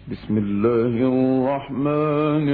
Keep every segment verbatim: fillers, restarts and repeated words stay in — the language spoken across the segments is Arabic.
بسم الله الرحمن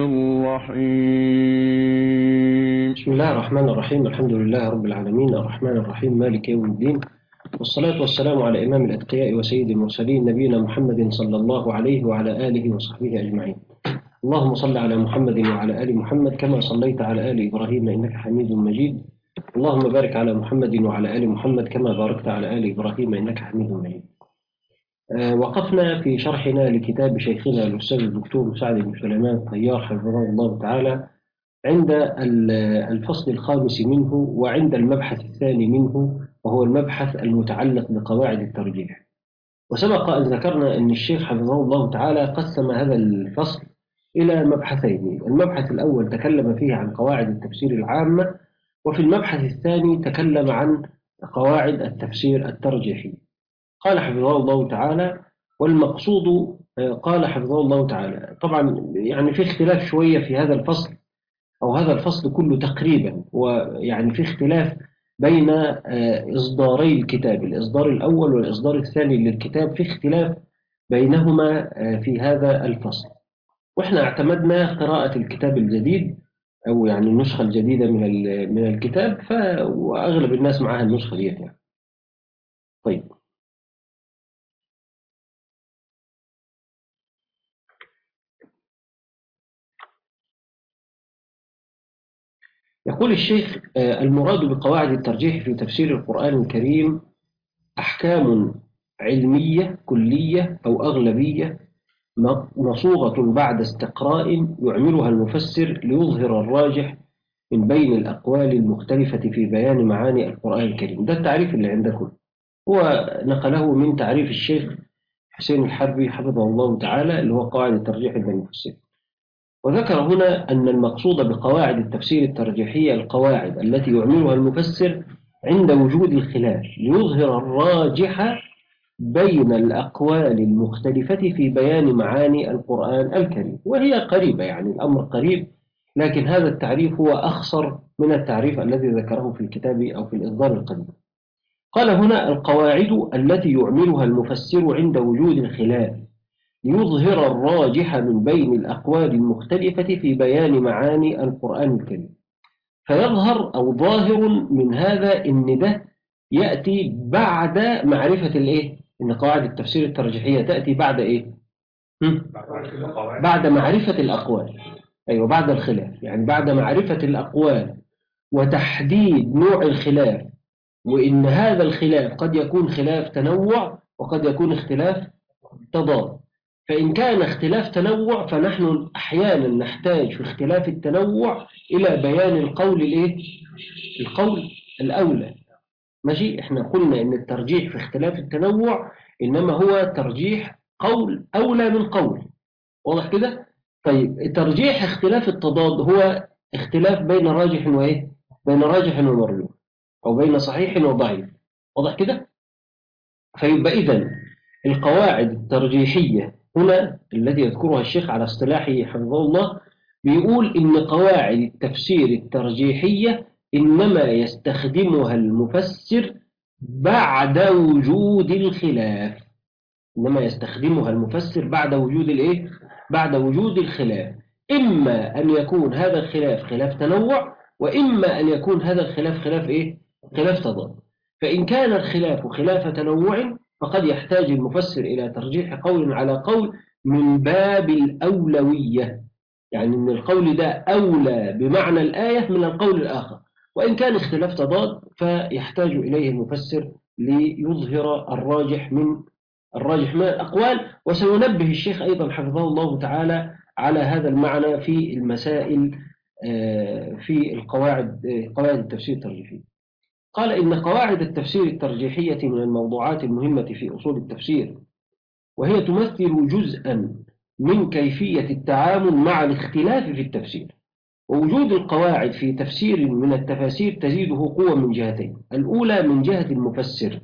الرحيم. بسم الله الرحمن الرحيم. الحمد لله رب العالمين الرحمن الرحيم مالك يوم الدين، والصلاة والسلام على إمام الأتقياء وسيد المرسلين نبينا محمد صلى الله عليه وعلى آله وصحبه أجمعين. اللهم صل على محمد وعلى آل محمد كما صليت على آل إبراهيم إنك حميد مجيد. اللهم بارك على محمد وعلى آل محمد كما باركت على آل إبراهيم إنك حميد مجيد. آه، وقفنا في شرحنا لكتاب شيخنا الأستاذ الدكتور مساعد بن سليمان الطيار حفظه الله تعالى عند الفصل الخامس منه، وعند المبحث الثاني منه، وهو المبحث المتعلق بقواعد الترجيح. وسبق أن ذكرنا أن الشيخ حفظه الله تعالى قسم هذا الفصل إلى مبحثين. المبحث الأول تكلم فيه عن قواعد التفسير العامة، وفي المبحث الثاني تكلم عن قواعد التفسير الترجيحي. قال حفظه الله تعالى: والمقصود، قال حفظه الله تعالى، طبعا يعني في اختلاف شوية في هذا الفصل أو هذا الفصل كله تقريبا، ويعني في اختلاف بين آه، إصداري الكتاب، الإصدار الأول والإصدار الثاني للكتاب، في اختلاف بينهما آه، في هذا الفصل. وإحنا اعتمدنا قراءة الكتاب الجديد، أو يعني النسخة الجديدة من ال- من الكتاب، ف وأغلب الناس معها النسخة دي يعني. طيب، يقول الشيخ: آه، المراد بقواعد الترجيح في تفسير القرآن الكريم أحكام علمية كلية أو أغلبية مصوغة بعد استقراء يعملها المفسر ليظهر الراجح من بين الأقوال المختلفة في بيان معاني القرآن الكريم. ده التعريف اللي عندكم، هو نقله من تعريف الشيخ حسين الحربي حفظه الله تعالى، اللي هو قواعد الترجيح بين المفسرين. وذكر هنا أن المقصود بقواعد التفسير الترجيحية القواعد التي يعملها المفسر عند وجود الخلاف ليظهر الراجح بين الأقوال المختلفة في بيان معاني القرآن الكريم. وهي قريبة، يعني الأمر قريب، لكن هذا التعريف هو أخصر من التعريف الذي ذكره في الكتاب أو في الإصدار القديم. قال هنا: القواعد التي يعملها المفسر عند وجود الخلاف ليظهر الراجح من بين الأقوال المختلفة في بيان معاني القرآن الكريم. فيظهر أو ظاهر من هذا إن ده يأتي بعد معرفة الإيه؟ إن قواعد التفسير الترجيحية تأتي بعد إيه؟ هم؟ بعد معرفة الأقوال. أيوة، بعد الخلاف، يعني بعد معرفة الأقوال وتحديد نوع الخلاف، وإن هذا الخلاف قد يكون خلاف تنوع وقد يكون اختلاف تضاد. فإن كان اختلاف تنوع فنحن أحيانا نحتاج في اختلاف التنوع إلى بيان القول الإيه؟ القول الأولى. ماشي، احنا قلنا ان الترجيح في اختلاف التنوع انما هو ترجيح قول اولى من قول. واضح كده؟ طيب، ترجيح اختلاف التضاد هو اختلاف بين راجح وايه؟ بين راجح ومرجوح، او بين صحيح وضعيف. واضح كده؟ فيبقى اذا القواعد الترجيحية هنا التي يذكرها الشيخ على اصطلاحه حفظه الله، بيقول إن قواعد التفسير الترجيحية إنما يستخدمها المفسر بعد وجود الخلاف. إنما يستخدمها المفسر بعد وجود الإيه؟ بعد وجود الخلاف. إما أن يكون هذا الخلاف خلاف تنوع، وإما أن يكون هذا الخلاف خلاف إيه؟ خلاف تضاد. فإن كان الخلاف خلاف تنوع فقد يحتاج المفسر إلى ترجيح قول على قول من باب الأولوية، يعني أن القول ده أولى بمعنى الآية من القول الآخر. وإن كان اختلاف تضاد فيحتاج إليه المفسر ليظهر الراجح من الراجح من الأقوال. وسينبه الشيخ أيضا حفظه الله تعالى على هذا المعنى في المسائل، آه، في القواعد، آه، قواعد التفسير الترجيحية. قال: إن قواعد التفسير الترجيحية من الموضوعات المهمة في أصول التفسير، وهي تمثل جزءا من كيفية التعامل مع الاختلاف في التفسير. ووجود القواعد في تفسير من التفاسير تزيده قوة من جهتين: الأولى من جهة المفسر،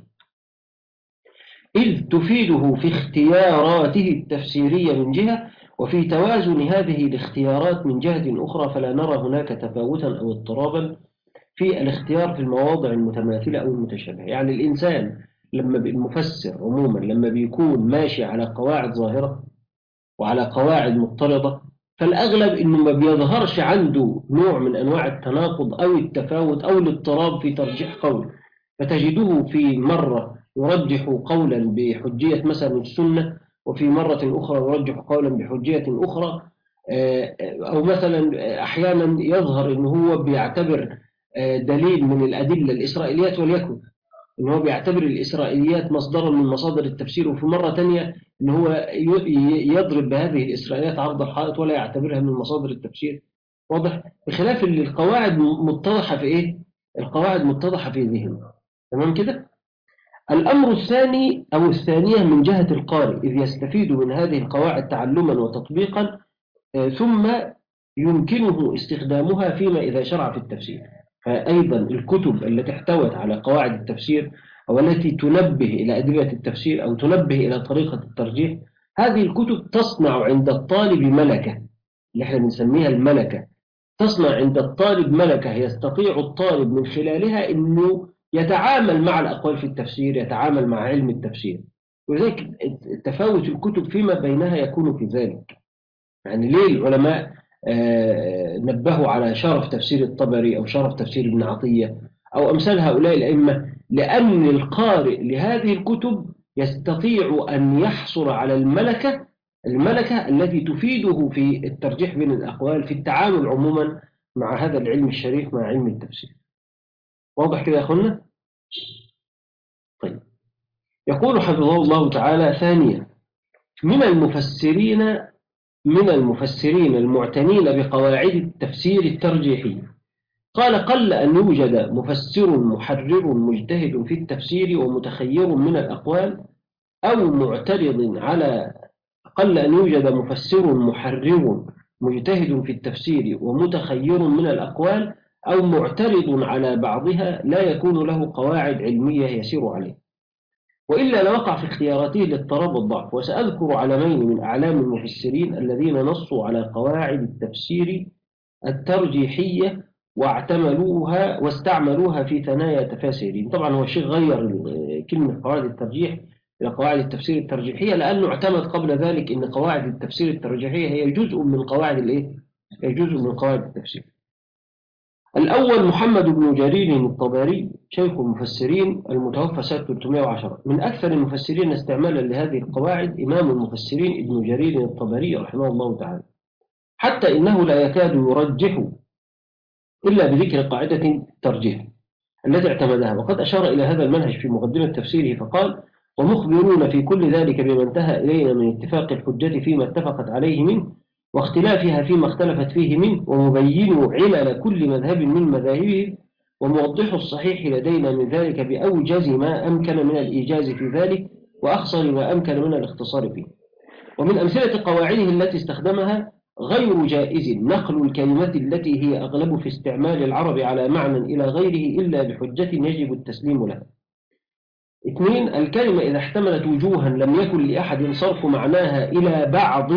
إذ تفيده في اختياراته التفسيرية من جهة، وفي توازن هذه الاختيارات من جهة أخرى، فلا نرى هناك تفاوتا أو اضطرابا في الاختيار في المواضع المتماثلة أو المتشابهة. يعني الإنسان لما المفسر عموما لما بيكون ماشي على قواعد ظاهرة وعلى قواعد مضطردة، فالأغلب إنه ما بيظهرش عنده نوع من أنواع التناقض أو التفاوت أو الاضطراب في ترجيح قول، فتجده في مرة يرجح قولا بحجية مثلا السنة، وفي مرة أخرى يرجح قولا بحجية أخرى، أو مثلا أحيانا يظهر إنه هو بيعتبر دليل من الأدلة الإسرائيليات، وليكن إن هو بيعتبر الإسرائيليات مصدرا من مصادر التفسير، وفي مرة تانية إن هو يضرب بهذه الإسرائيليات عرض الحائط ولا يعتبرها من مصادر التفسير. واضح؟ بخلاف اللي القواعد متضحة في إيه؟ القواعد متضحة في ذهنه. تمام كده؟ الأمر الثاني أو الثانية من جهة القارئ، إذ يستفيد من هذه القواعد تعلما وتطبيقا، ثم يمكنه استخدامها فيما إذا شرع في التفسير. فأيضا الكتب التي احتوت على قواعد التفسير أو التي تنبه إلى أدلة التفسير أو تنبه إلى طريقة الترجيح، هذه الكتب تصنع عند الطالب ملكة، اللي احنا بنسميها الملكة. تصنع عند الطالب ملكة يستطيع الطالب من خلالها أنه يتعامل مع الأقوال في التفسير، يتعامل مع علم التفسير. وذلك تفاوت الكتب فيما بينها يكون في ذلك. يعني ليه العلماء آه نبهوا على شرف تفسير الطبري أو شرف تفسير ابن عطية أو أمثال هؤلاء الأئمة؟ لأن القارئ لهذه الكتب يستطيع أن يحصل على الملكة الملكة التي تفيده في الترجيح بين الأقوال، في التعامل عموما مع هذا العلم الشريف، مع علم التفسير. واضح كده يا أخوانا؟ طيب، يقول حفظه الله تعالى: ثانيا، من المفسرين من المفسرين المعتنين بقواعد التفسير الترجيحي، قال: قل أن يوجد مفسر محرر مجتهد في التفسير ومتخير من الأقوال، أو معترض على قل أن يوجد مفسر محرر مجتهد في التفسير ومتخير من الأقوال، أو معترض على بعضها لا يكون له قواعد علمية يسير عليه، وإلا لوقع في اختياراته الاضطراب والضعف. وسأذكر علمين من أعلام المفسرين الذين نصوا على قواعد التفسير الترجيحية واعتملوها واستعملوها في ثنايا تفاسيرهم. طبعا هو الشيخ غير كلمة قواعد الترجيح إلى قواعد التفسير الترجيحية، لأنه اعتمد قبل ذلك أن قواعد التفسير الترجيحية هي جزء من قواعد الإيه؟ هي جزء من قواعد التفسير. الأول محمد بن جرير الطبري، شيخ المفسرين، المتوفى سنة ثلاثمائة وعشرة، من أكثر المفسرين استعمالا لهذه القواعد إمام المفسرين ابن جرير الطبري رحمه الله تعالى، حتى إنه لا يكاد يرجح إلا بذكر قاعدة الترجيح التي اعتمدها، وقد أشار إلى هذا المنهج في مقدمة تفسيره فقال: ومخبرون في كل ذلك بما انتهى إلينا من اتفاق الحجة فيما اتفقت عليه منه، واختلافها فيما اختلفت فيه منه، ومبين علل كل مذهب من مذاهبه، وموضح الصحيح لدينا من ذلك بأوجز ما أمكن من الإيجاز في ذلك، وأخصر ما أمكن من الاختصار فيه. ومن أمثلة قواعده التي استخدمها: غير جائز نقل الكلمة التي هي أغلب في استعمال العرب على معنى إلى غيره إلا بحجة يجب التسليم لها. اثنين، الكلمة إذا احتملت وجوها لم يكن لأحد صرف معناها إلى بعض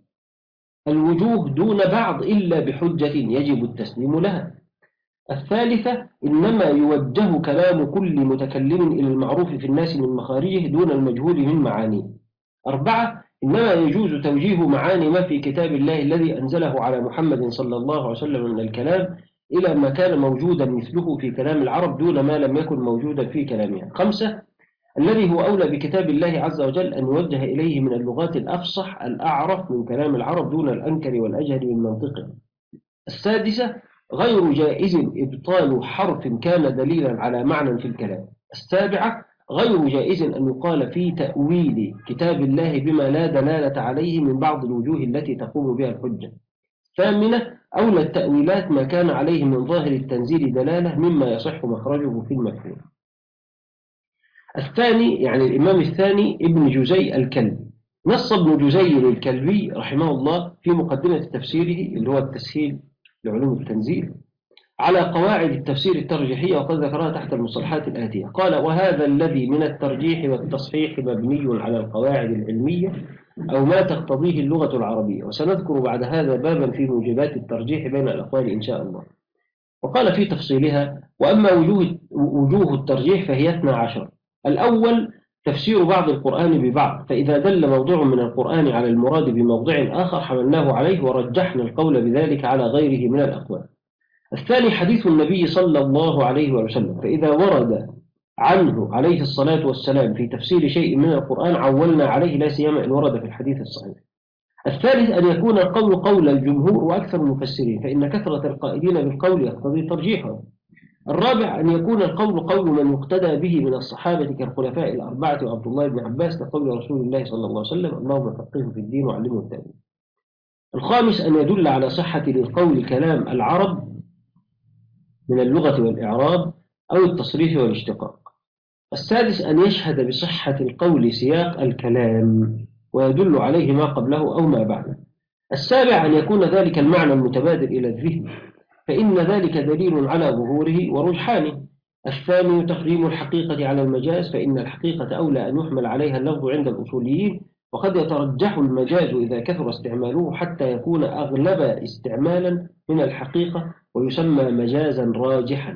الوجوه دون بعض إلا بحجة يجب التسليم لها. الثالثة، إنما يوجه كلام كل متكلم إلى المعروف في الناس من مخارجه دون المجهول من معانيه. أربعة، إنما يجوز توجيه معاني ما في كتاب الله الذي أنزله على محمد صلى الله عليه وسلم من الكلام إلى ما كان موجودا مثله في كلام العرب دون ما لم يكن موجودا في كلامها. خمسة، الذي هو أولى بكتاب الله عز وجل أن يوجه إليه من اللغات الأفصح الأعرف من كلام العرب دون الأنكر والأجهل من منطقه. السادسة، غير جائز إبطال حرف كان دليلا على معنى في الكلام. السابعة، غير جائز أن يقال في تأويل كتاب الله بما لا دلالة عليه من بعض الوجوه التي تقوم بها الحجة. الثامنة، أولى التأويلات ما كان عليه من ظاهر التنزيل دلالة مما يصح مخرجه في المفهوم. الثاني، يعني الإمام الثاني ابن جزي الكلبي، نص ابن جزي الكلبي رحمه الله في مقدمة تفسيره اللي هو التسهيل لعلوم التنزيل على قواعد التفسير الترجيحية، وقد ذكرها تحت المصطلحات الآتية. قال: وهذا الذي من الترجيح والتصحيح مبني على القواعد العلمية أو ما تقتضيه اللغة العربية، وسنذكر بعد هذا بابا في موجبات الترجيح بين الأقوال إن شاء الله. وقال في تفصيلها: وأما وجوه, وجوه الترجيح فهي اثنا عشر. الأول تفسير بعض القرآن ببعض، فإذا دل موضوع من القرآن على المراد بموضع آخر حملناه عليه ورجحنا القول بذلك على غيره من الأقوال. الثاني حديث النبي صلى الله عليه وسلم، فإذا ورد عنه عليه الصلاة والسلام في تفسير شيء من القرآن عولنا عليه، لا سيما إن ورد في الحديث الصحيح. الثالث أن يكون القول قول الجمهور وأكثر المفسرين، فإن كثرة القائلين بالقول يقتضي ترجيحه. الرابع أن يكون القول قول من يقتدى به من الصحابة كالخلفاء الأربعة وعبد الله بن عباس، لقول رسول الله صلى الله عليه وسلم اللهم فقهه في الدين وعلمه التأويل. الخامس أن يدل على صحة للقول كلام العرب من اللغة والإعراب أو التصريف والاشتقاق. السادس أن يشهد بصحة القول سياق الكلام ويدل عليه ما قبله أو ما بعده. السابع أن يكون ذلك المعنى المتبادر إلى الذهن، فإن ذلك دليل على ظهوره ورجحانه. الثامن تقديم الحقيقة على المجاز، فإن الحقيقة أولى أن يحمل عليها اللفظ عند الأصوليين، وقد يترجح المجاز إذا كثر استعماله حتى يكون أغلب استعمالا من الحقيقة ويسمى مجازا راجحا.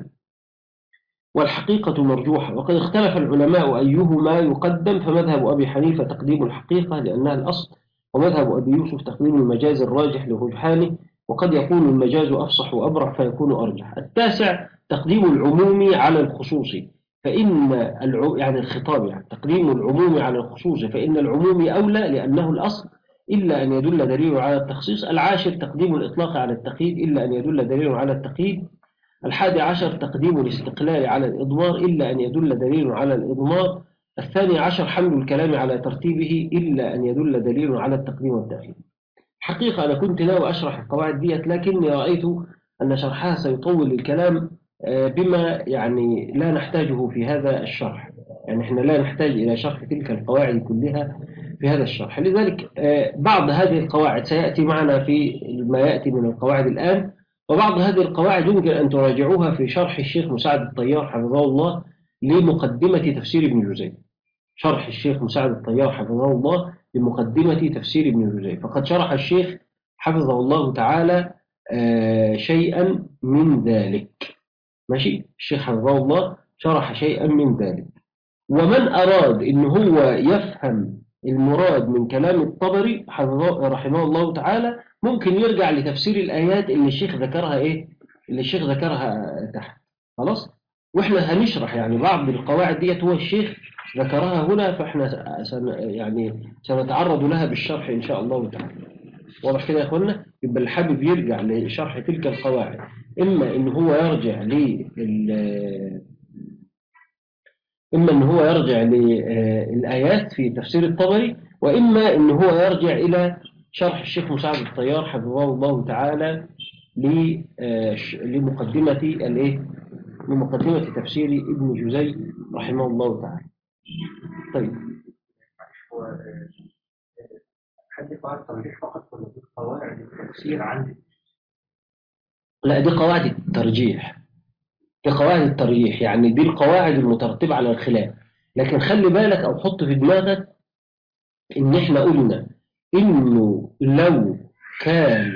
والحقيقة مرجوحة، وقد اختلف العلماء أيهما يقدم، فمذهب أبي حنيفة تقديم الحقيقة لأنها الأصل، ومذهب أبي يوسف تقديم المجاز الراجح لرجحانه، وقد يكون المجاز أفصح وأبرع فيكون أرجح. التاسع تقديم العموم على الخصوص، فإن الع... يعني الخطاب يعني تقديم العموم على الخصوص، فإن العموم أولى لأنه الأصل إلا أن يدل دليل على التخصيص. العاشر تقديم الإطلاق على التقييد إلا أن يدل دليل على التقييد. الحادي عشر تقديم الاستقلال على الإضمار إلا أن يدل دليل على الإضمار. الثاني عشر حمل الكلام على ترتيبه إلا أن يدل دليل على التقديم والتأخير. حقيقة أنا كنت ناوي أشرح القواعد ديت، لكني رأيت أن شرحها سيطول الكلام بما يعني لا نحتاجه في هذا الشرح، يعني إحنا لا نحتاج إلى شرح تلك القواعد كلها في هذا الشرح. لذلك بعض هذه القواعد سيأتي معنا في ما يأتي من القواعد الآن، وبعض هذه القواعد يمكن أن تراجعوها في شرح الشيخ مساعد الطيار حفظه الله لمقدمة تفسير ابن جزي. شرح الشيخ مساعد الطيار حفظه الله لمقدمة تفسير ابن جزي، فقد شرح الشيخ حفظه الله تعالى شيئا من ذلك. ماشي، الشيخ حفظه الله شرح شيئا من ذلك. ومن أراد إن هو يفهم المراد من كلام الطبري رحمه الله تعالى ممكن يرجع لتفسير الآيات اللي الشيخ ذكرها إيه اللي الشيخ ذكرها تحت. خلاص، وإحنا هنشرح يعني بعض القواعد ديت هو الشيخ ذكرها هنا، فإحنا سن يعني سنتعرض لها بالشرح إن شاء الله تعالى. واضح كده يا أخوانا؟ يبقى اللي حابب يرجع لشرح تلك القواعد إما إن هو يرجع لل إما أن هو يرجع للآيات في تفسير الطبري، وإما أن هو يرجع إلى شرح الشيخ مساعد الطيار حفظه الله تعالى لمقدمة الإيه؟ لمقدمة تفسير ابن جزي رحمه الله تعالى. طيب، حد قواعد الترجيح فقط ولا دي قواعد التفسير عندي؟ لا، دي قواعد الترجيح، دي قواعد الترجيح يعني دي القواعد المترتبة على الخلاف. لكن خلي بالك أو حط في دماغك إن إحنا قلنا إنه لو كان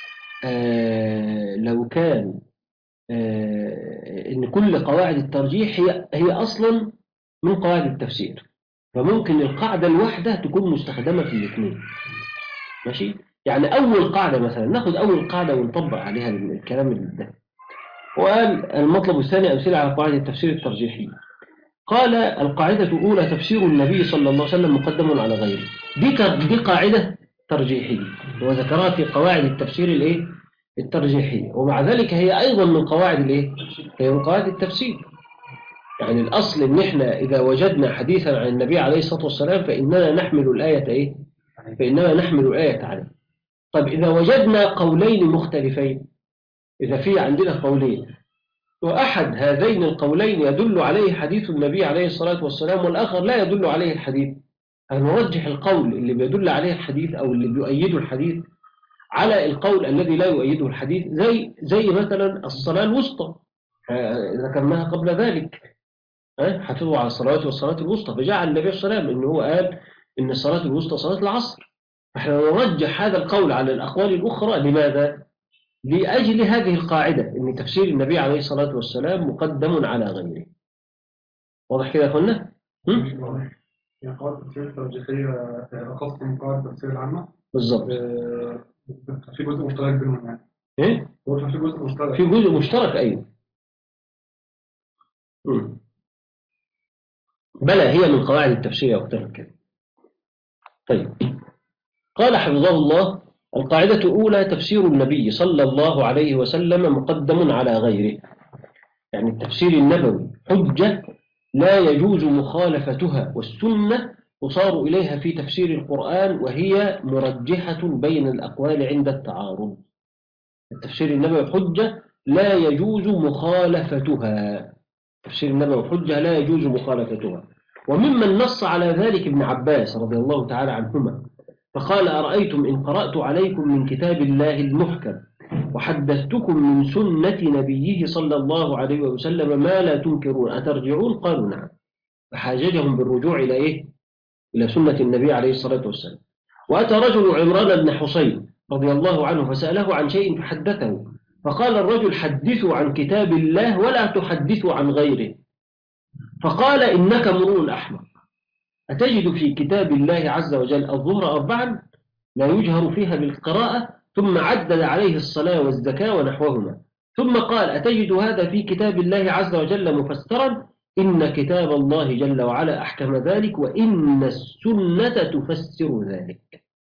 آه لو كان آه إن كل قواعد الترجيح هي هي أصلا من قواعد التفسير، فممكن القاعدة الواحدة تكون مستخدمة في الاثنين. ماشي، يعني أول قاعدة مثلا ناخد أول قاعدة ونطبق عليها الكلام ده. وقال المطلب الثاني أمثلة على قواعد التفسير الترجيحي. قال القاعدة الأولى تفسير النبي صلى الله عليه وسلم مقدم على غيره. دي دي قاعدة ترجيحية وذكرها في قواعد التفسير الايه الترجيحية، ومع ذلك هي أيضا من قواعد الايه هي من قواعد التفسير. يعني الأصل إن إحنا إذا وجدنا حديثا عن النبي عليه الصلاة والسلام فإننا نحمل الآية إيه فإننا نحمل الآية عليه. طب إذا وجدنا قولين مختلفين، إذا في عندنا قولين وأحد هذين القولين يدل عليه حديث النبي عليه الصلاة والسلام والآخر لا يدل عليه الحديث، هنرجح القول اللي بيدل عليه الحديث أو اللي بيؤيده الحديث على القول الذي لا يؤيده الحديث، زي زي مثلا الصلاة الوسطى ذكرناها قبل ذلك، حافظوا على الصلاة والصلاة الوسطى، فجعل النبي صلى الله عليه وسلم إنه هو قال إن الصلاة الوسطى صلاة العصر. فإحنا نرجح هذا القول على الأقوال الأخرى. لماذا؟ لأجل هذه القاعدة إن تفسير النبي عليه الصلاة والسلام مقدم على غيره. واضح كده يا أخوانا؟ يعني قواعد التفسير الترجيحية أخص من قواعد التفسير العامة. بالظبط. آه، في جزء مشترك بينهم يعني. إيه؟ هو في جزء مشترك. في جزء مشترك أيوه. مم. بلى هي من قواعد التفسير أكثر كده. طيب، قال حفظه الله: القاعدة الأولى تفسير النبي صلى الله عليه وسلم مقدم على غيره. يعني التفسير النبوي حجة لا يجوز مخالفتها، والسنة تصار إليها في تفسير القرآن وهي مرجحة بين الأقوال عند التعارض. التفسير النبوي حجة لا يجوز مخالفتها. تفسير النبوي حجة لا يجوز مخالفتها. وممن نص على ذلك ابن عباس رضي الله تعالى عنهما، فقال: أرأيتم إن قرأت عليكم من كتاب الله المحكم وحدثتكم من سنة نبيه صلى الله عليه وسلم ما لا تنكرون أترجعون؟ قالوا نعم. فحاججهم بالرجوع إلى إيه؟ إلى سنة النبي عليه الصلاة والسلام. وأتى رجل عمران بن حسين رضي الله عنه فسأله عن شيء فحدثه، فقال الرجل: حدثوا عن كتاب الله ولا تحدثوا عن غيره. فقال: إنك امرؤ أحمق، أتجد في كتاب الله عز وجل الظهر أربعا لا يجهر فيها بالقراءة، ثم عدد عليه الصلاة والزكاة ونحوهما، ثم قال: أتجد هذا في كتاب الله عز وجل مفسرا؟ إن كتاب الله جل وعلا أحكم ذلك، وإن السنة تفسر ذلك.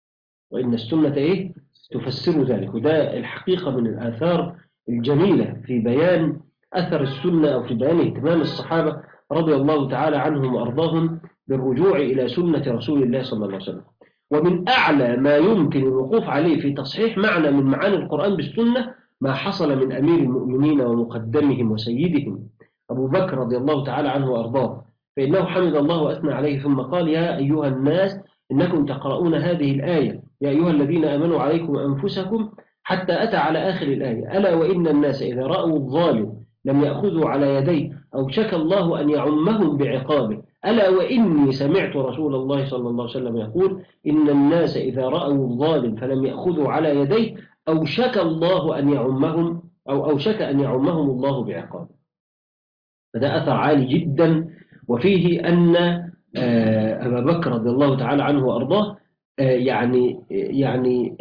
وإن السنة إيه؟ تفسر ذلك. وده الحقيقة من الآثار الجميلة في بيان أثر السنة، أو في بيان اهتمام الصحابة رضي الله تعالى عنهم وأرضاهم بالرجوع إلى سنة رسول الله صلى الله عليه وسلم. ومن أعلى ما يمكن الوقوف عليه في تصحيح معنى من معاني القرآن بالسنة ما حصل من أمير المؤمنين ومقدمهم وسيدهم أبو بكر رضي الله تعالى عنه وأرضاه، فإنه حمد الله وأثنى عليه ثم قال: يا أيها الناس إنكم تقرؤون هذه الآية يا أيها الذين آمنوا عليكم أنفسكم، حتى أتى على آخر الآية: ألا وإن الناس إذا رأوا الظالم لم يأخذوا على يديه أوشك الله أن يعمهم بعقابه، ألا وإني سمعت رسول الله صلى الله عليه وسلم يقول: إن الناس إذا رأوا الظالم فلم يأخذوا على يديه أوشك الله أن يعمهم أو أوشك أن يعمهم الله بعقابه. فده أثر عالي جدا، وفيه أن أبا بكر رضي الله تعالى عنه وأرضاه يعني يعني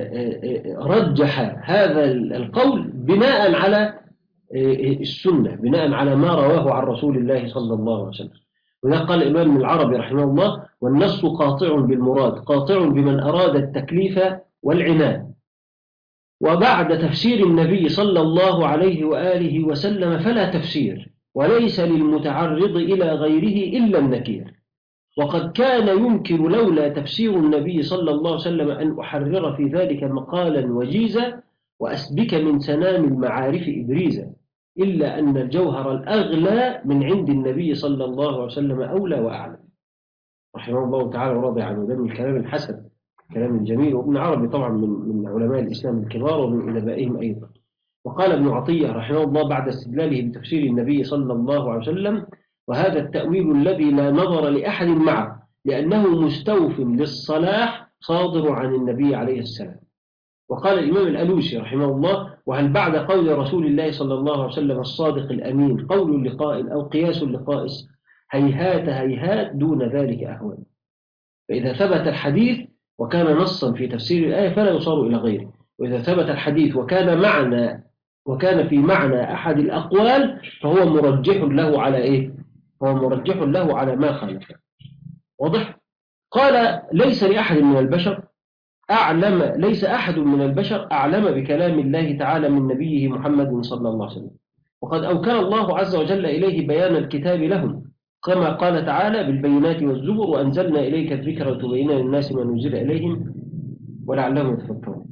رجح هذا القول بناء على السنة، بناء على ما رواه عن رسول الله صلى الله عليه وسلم. وذا قال الإمام العربي رحمه الله: والنص قاطع بالمراد، قاطع بمن أراد التكليف والعناد. وبعد تفسير النبي صلى الله عليه وآله وسلم فلا تفسير، وليس للمتعرض إلى غيره إلا النكير. وقد كان يمكن لولا تفسير النبي صلى الله عليه وسلم أن أحرر في ذلك مقالا وجيزا وأسبك من سنام المعارف إبريزا، إلا أن الجوهر الأغلى من عند النبي صلى الله عليه وسلم أولى وأعلى. رحمه الله تعالى ورضي عنه. ده من الكلام الحسن، كلام الجميل. وابن عربي طبعا من من علماء الإسلام الكبار ومن أدبائهم أيضا. وقال ابن عطية رحمه الله بعد استدلاله بتفسير النبي صلى الله عليه وسلم: وهذا التأويل الذي لا نظر لأحد معه، لأنه مستوف للصلاح صادر عن النبي عليه السلام. وقال الإمام الألوسي رحمه الله: وهل بعد قول رسول الله صلى الله عليه وسلم الصادق الأمين قول لقائل أو قياس لقائس؟ هيهات هيهات دون ذلك أهون. فإذا ثبت الحديث وكان نصا في تفسير الآية فلا يصار إلى غيره، وإذا ثبت الحديث وكان معنى وكان في معنى أحد الأقوال فهو مرجح له على إيه؟ هو مرجح له على ما خالفه. واضح؟ قال: ليس لأحد من البشر أعلم ليس أحد من البشر أعلم بكلام الله تعالى من نبيه محمد صلى الله عليه وسلم، وقد أوكل الله عز وجل إليه بيان الكتاب لهم، كما قال تعالى: بالبينات والزبر وأنزلنا إليك الذكر وتبين للناس ما نزل إليهم ولعلهم يتفكرون.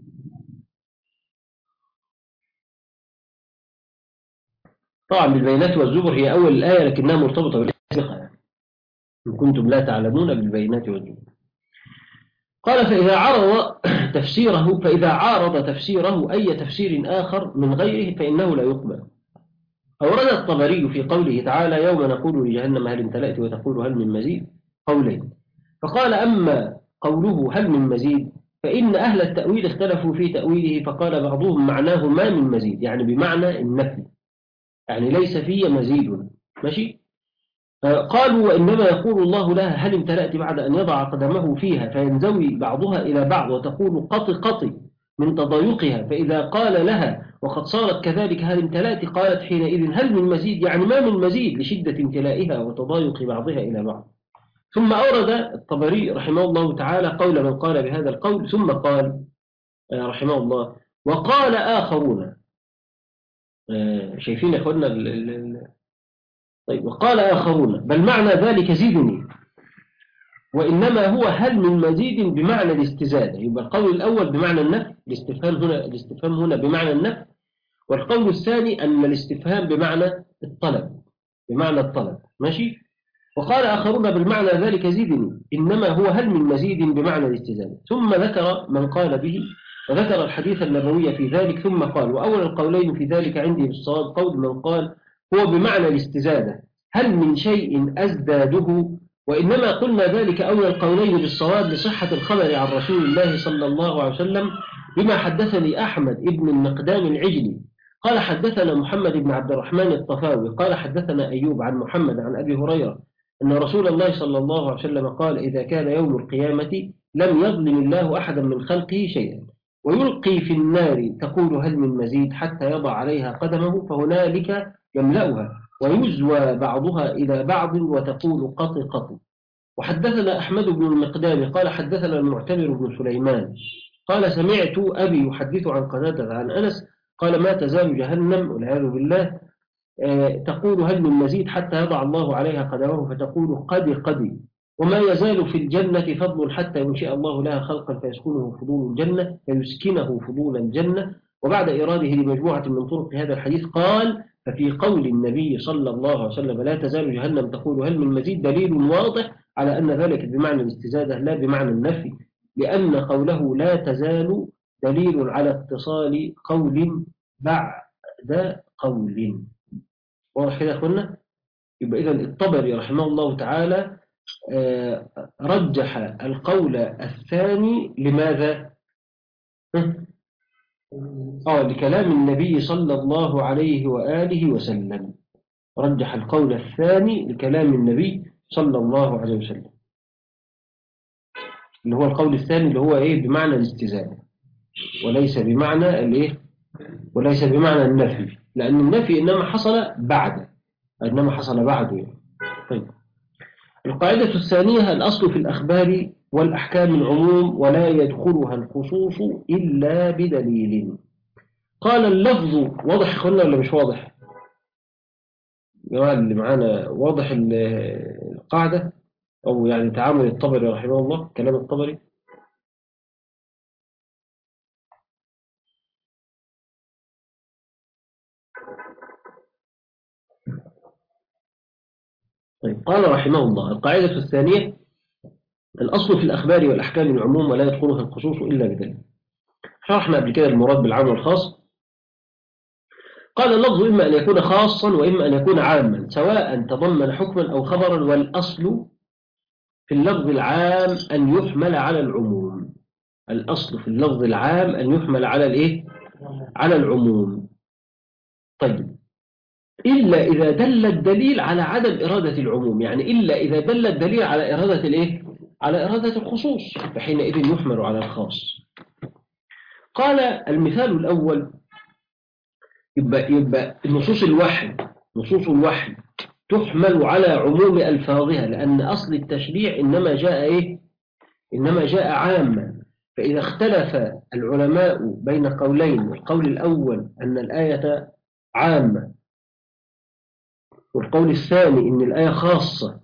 طبعا بالبينات والزبر هي أول الآية لكنها مرتبطة بالسابقة، إن كنتم لا تعلمون بالبينات والزبر. قال: فإذا عرض تفسيره فإذا عارض تفسيره أي تفسير آخر من غيره فإنه لا يقبل. أورد الطبري في قوله تعالى: يوم نقول لجهنم هل امتلأت وتقول هل من مزيد قولين. فقال: أما قوله هل من مزيد فإن أهل التأويل اختلفوا في تأويله، فقال بعضهم معناه ما من مزيد، يعني بمعنى النفي، يعني ليس فيه مزيد. ماشي. قالوا وإنما يقول الله لها هل امتلأت بعد أن يضع قدمه فيها فينزوي بعضها إلى بعض وتقول قط قط من تضايقها، فإذا قال لها وقد صارت كذلك هل امتلأت قالت حينئذ هل من مزيد، يعني ما من مزيد لشدة امتلائها وتضايق بعضها إلى بعض. ثم أورد الطبري رحمه الله تعالى قول من قال بهذا القول، ثم قال رحمه الله وقال آخرون، شايفين يا أخوانا ال ال ال طيب، وقال آخرون بل معنى ذلك زيدني، وإنما هو هل من مزيد بمعنى الاستزادة. يبقى القول الأول بمعنى النفي، الاستفهام هنا الاستفهام هنا بمعنى النفي، والقول الثاني أن الاستفهام بمعنى الطلب، بمعنى الطلب. ماشي. وقال آخرون بالمعنى ذلك زيدني، إنما هو هل من مزيد بمعنى الاستزادة. ثم ذكر من قال به وذكر الحديث النبوي في ذلك، ثم قال وأول القولين في ذلك عندي بالصواب قول من قال هو بمعنى الاستزادة هل من شيء أزداده، وإنما قلنا ذلك أول القولين بالصواب لصحة الخبر عن رسول الله صلى الله عليه وسلم بما حدثني أحمد ابن النقدام العجلي قال حدثنا محمد بن عبد الرحمن الطفاوي قال حدثنا أيوب عن محمد عن أبي هريرة أن رسول الله صلى الله عليه وسلم قال إذا كان يوم القيامة لم يظلم الله أحدا من خلقه شيئا ويلقي في النار تقول هل من مزيد حتى يضع عليها قدمه فهنالك يملأها ويزوى بعضها إلى بعض وتقول قط قط. وحدثنا أحمد بن المقدام قال حدثنا المعتمر بن سليمان قال سمعت أبي يحدث عن قتادة عن أنس قال ما تزال جهنم والعياذ بالله تقول هل من مزيد حتى يضع الله عليها قدمه فتقول قد قد، وما يزال في الجنة فضل حتى ينشئ الله لها خلقا فيسكنه فضول الجنة فيسكنه فضول الجنة. وبعد إراده لمجموعة من طرق هذا الحديث قال ففي قول النبي صلى الله عليه وسلم لا تزال جهنم تقول هل من مزيد دليل واضح على أن ذلك بمعنى الاستزادة لا بمعنى النفي، لأن قوله لا تزال دليل على اتصال قول بعد قول. واضح كده يا أخوانا؟ يبقى إذن الطبري رحمه الله تعالى رجح القول الثاني لماذا؟ آه لكلام النبي صلى الله عليه وآله وسلم، رجح القول الثاني لكلام النبي صلى الله عليه وسلم اللي هو القول الثاني اللي هو إيه بمعنى الاستزادة وليس بمعنى الإيه وليس بمعنى النفي، لأن النفي إنما حصل بعد إنما حصل بعد يعني. طيب القاعدة الثانية الأصل في الأخبار والأحكام العموم ولا يدخلها الخصوص إلا بدليل. قال اللفظ واضح خلنا ولا مش واضح؟ جماعة اللي معانا واضح القاعدة أو يعني تعامل الطبري رحمه الله كلام الطبري؟ طيب قال رحمه الله القاعدة الثانية الأصل في الأخبار والأحكام العموم ولا يدخلها الخصوص إلا بدليل. شرحنا قبل كده المراد بالعام والخاص. قال اللفظ إما أن يكون خاصا وإما أن يكون عاما سواء تضمن حكما أو خبرا، والأصل في اللفظ العام أن يحمل على العموم. الأصل في اللفظ العام أن يحمل على الإيه؟ على العموم. طيب إلا إذا دل الدليل على عدم إرادة العموم، يعني إلا إذا دل الدليل على إرادة الإيه؟ على إرادة الخصوص فحينئذ يحمل على الخاص. قال المثال الأول يبقى, يبقى نصوص الوحي نصوص الوحي تحمل على عموم ألفاظها، لأن أصل التشريع إنما جاء إيه؟ إنما جاء عاما. فإذا اختلف العلماء بين قولين، القول الأول أن الآية عامة والقول الثاني إن الآية خاصة،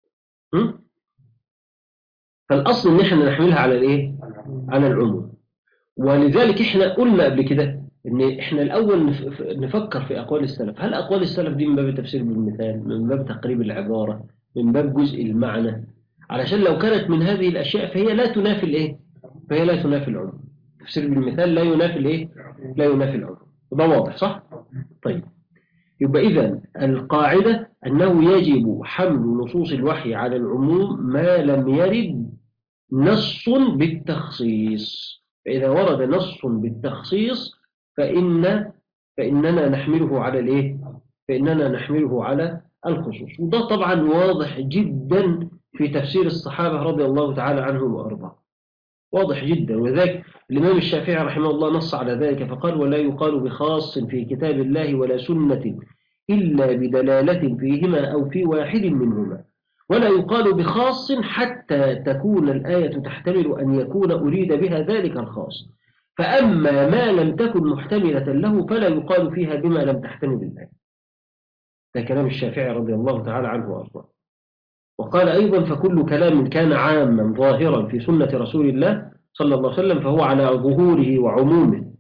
فالأصل إن إحنا نحملها على الإيه؟ على العموم. ولذلك إحنا قلنا قبل كده إن إحنا الأول نفكر في أقوال السلف، هل أقوال السلف دي من باب التفسير بالمثال، من باب تقريب العبارة، من باب جزء المعنى، علشان لو كانت من هذه الأشياء فهي لا تنافي الإيه؟ فهي لا تنافي العموم. التفسير بالمثال لا ينافي الإيه؟ لا ينافي العموم. ده واضح صح؟ طيب يبقى إذن القاعدة أنه يجب حمل نصوص الوحي على العموم ما لم يرد نص بالتخصيص. فإذا ورد نص بالتخصيص فإن فإننا نحمله على الإيه؟ فإننا نحمله على الخصوص. وده طبعا واضح جدا في تفسير الصحابة رضي الله تعالى عنهم وأرضاهم، واضح جدا. وذلك الإمام الشافعي رحمه الله نص على ذلك فقال: ولا يقال بخاص في كتاب الله ولا سنة إلا بدلالة فيهما أو في واحد منهما، ولا يقال بخاص حتى تكون الآية تحتمل أن يكون أريد بها ذلك الخاص، فأما ما لم تكن محتملة له فلا يقال فيها بما لم تحتمل الآية. ده كلام الشافعي رضي الله تعالى عنه وأرضاه. وقال أيضا: فكل كلام كان عاما ظاهرا في سنة رسول الله صلى الله عليه وسلم فهو على ظهوره وعمومه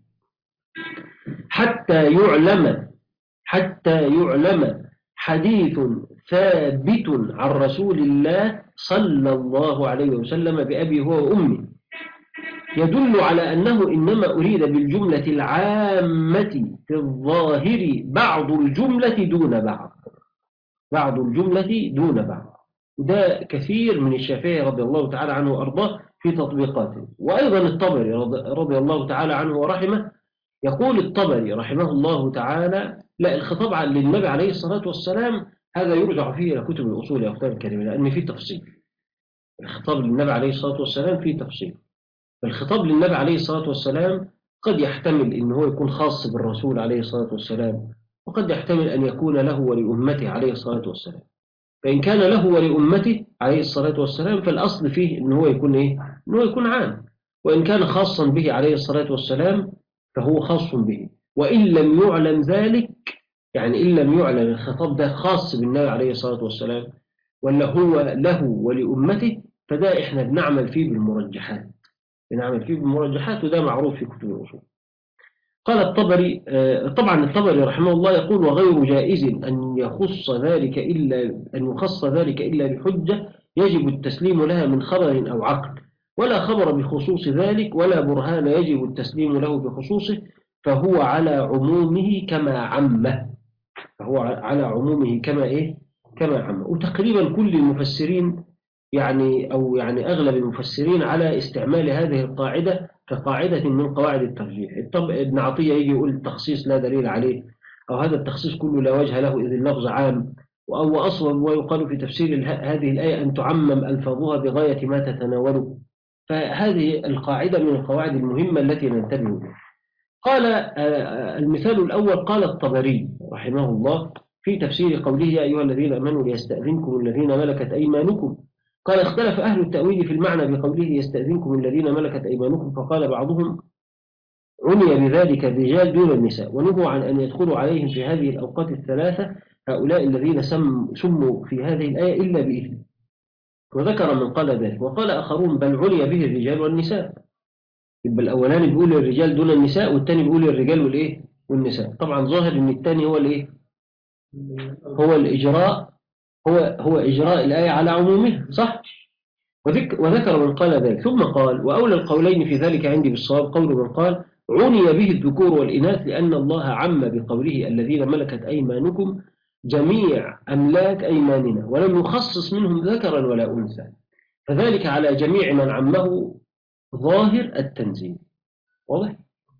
حتى يعلم حتى يعلم حديث ثابت عن رسول الله صلى الله عليه وسلم بأبي هو وأمي يدل على أنه إنما أريد بالجملة العامة في الظاهر بعض الجملة دون بعض بعض الجملة دون بعض. ده كثير من الشافعي رضي الله تعالى عنه وأرضاه في تطبيقاته. وأيضا الطبري رضي الله تعالى عنه ورحمه يقول الطبري رحمه الله تعالى: لا، الخطاب عن للنبي عليه الصلاة والسلام هذا يرجع فيه إلى كتب الأصول يا أخوان الكريمين، لأن فيه تفصيل. الخطاب للنبي عليه الصلاة والسلام فيه تفصيل. الخطاب للنبي عليه الصلاة والسلام قد يحتمل أن هو يكون خاص بالرسول عليه الصلاة والسلام، وقد يحتمل أن يكون له ولأمته عليه الصلاة والسلام. فإن كان له ولأمته عليه الصلاة والسلام فالأصل فيه أن هو يكون إيه؟ أن هو يكون عام. وإن كان خاصا به عليه الصلاة والسلام فهو خاص به. وإن لم يعلم ذلك، يعني إن لم يعلم الخطاب ده خاص بالنبي عليه الصلاة والسلام ولا هو له ولأمته، فده إحنا بنعمل فيه بالمرجحات بنعمل فيه بالمرجحات وده معروف في كتب الأصول. قال الطبري، طبعا الطبري رحمه الله يقول: وغير جائز أن يخص ذلك إلا أن يخص ذلك إلا بحجة يجب التسليم لها من خبر أو عقل، ولا خبر بخصوص ذلك ولا برهان يجب التسليم له بخصوصه، فهو على عمومه كما عمه فهو على عمومه كما إيه كما عمه. وتقريبا كل المفسرين يعني أو يعني أغلب المفسرين على استعمال هذه القاعدة كقاعدة من قواعد الترجيح. ابن عطية يجي يقول التخصيص لا دليل عليه، أو هذا التخصيص كله لا وجه له إذ اللفظ عام، أو أصلا ويقال في تفسير هذه الآية أن تعمم ألفاظها بغاية ما تتناوله. فهذه القاعدة من القواعد المهمة التي ننتبه بها. قال المثال الأول: قال الطبري رحمه الله في تفسير قوله: يا أيها الذين آمنوا ليستأذنكم الذين ملكت أيمانكم. قال: اختلف أهل التأويل في المعنى بقوله يستأذنكم الذين ملكت أيمانكم، فقال بعضهم: عني بذلك الرجال دون النساء، ونهوا عن أن يدخلوا عليهم في هذه الأوقات الثلاثة هؤلاء الذين سم سموا في هذه الآية إلا بإذن. وذكر من قال ذلك. وقال آخرون: بل عني به الرجال والنساء. يبقى الأولاني بيقول الرجال دون النساء، والثاني بيقول الرجال والإيه والنساء. طبعا ظاهر أن الثاني هو الإيه هو الإجراء هو هو إجراء الآية على عمومها، صح؟ وذكر من قال ذلك. ثم قال: وأولى القولين في ذلك عندي بالصواب قول من قال: عني به الذكور والإناث، لأن الله عم بقوله الذين ملكت أيمانكم جميع أملاك أيماننا، ولم يخصص منهم ذكرا ولا أنثى، فذلك على جميع من عمه ظاهر التنزيل. واضح؟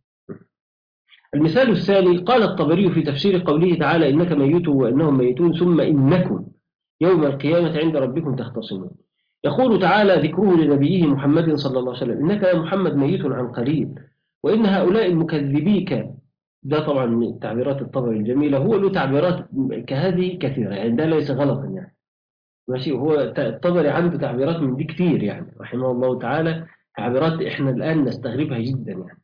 المثال الثاني: قال الطبري في تفسير قوله تعالى: إنك ميت وإنهم ميتون ثم إنكم يوم القيامة عند ربكم تختصمون. يقول تعالى ذكره لنبيه محمد صلى الله عليه وسلم: إنك يا محمد ميت عن قريب وإن هؤلاء المكذبيك. ده طبعا من تعبيرات الطبري الجميلة، هو له تعبيرات كهذه كثيرة، يعني ده ليس غلطا يعني ماشي. هو الطبري عنده تعبيرات من دي كثير يعني رحمه الله تعالى، تعبيرات إحنا الآن نستغربها جدا يعني.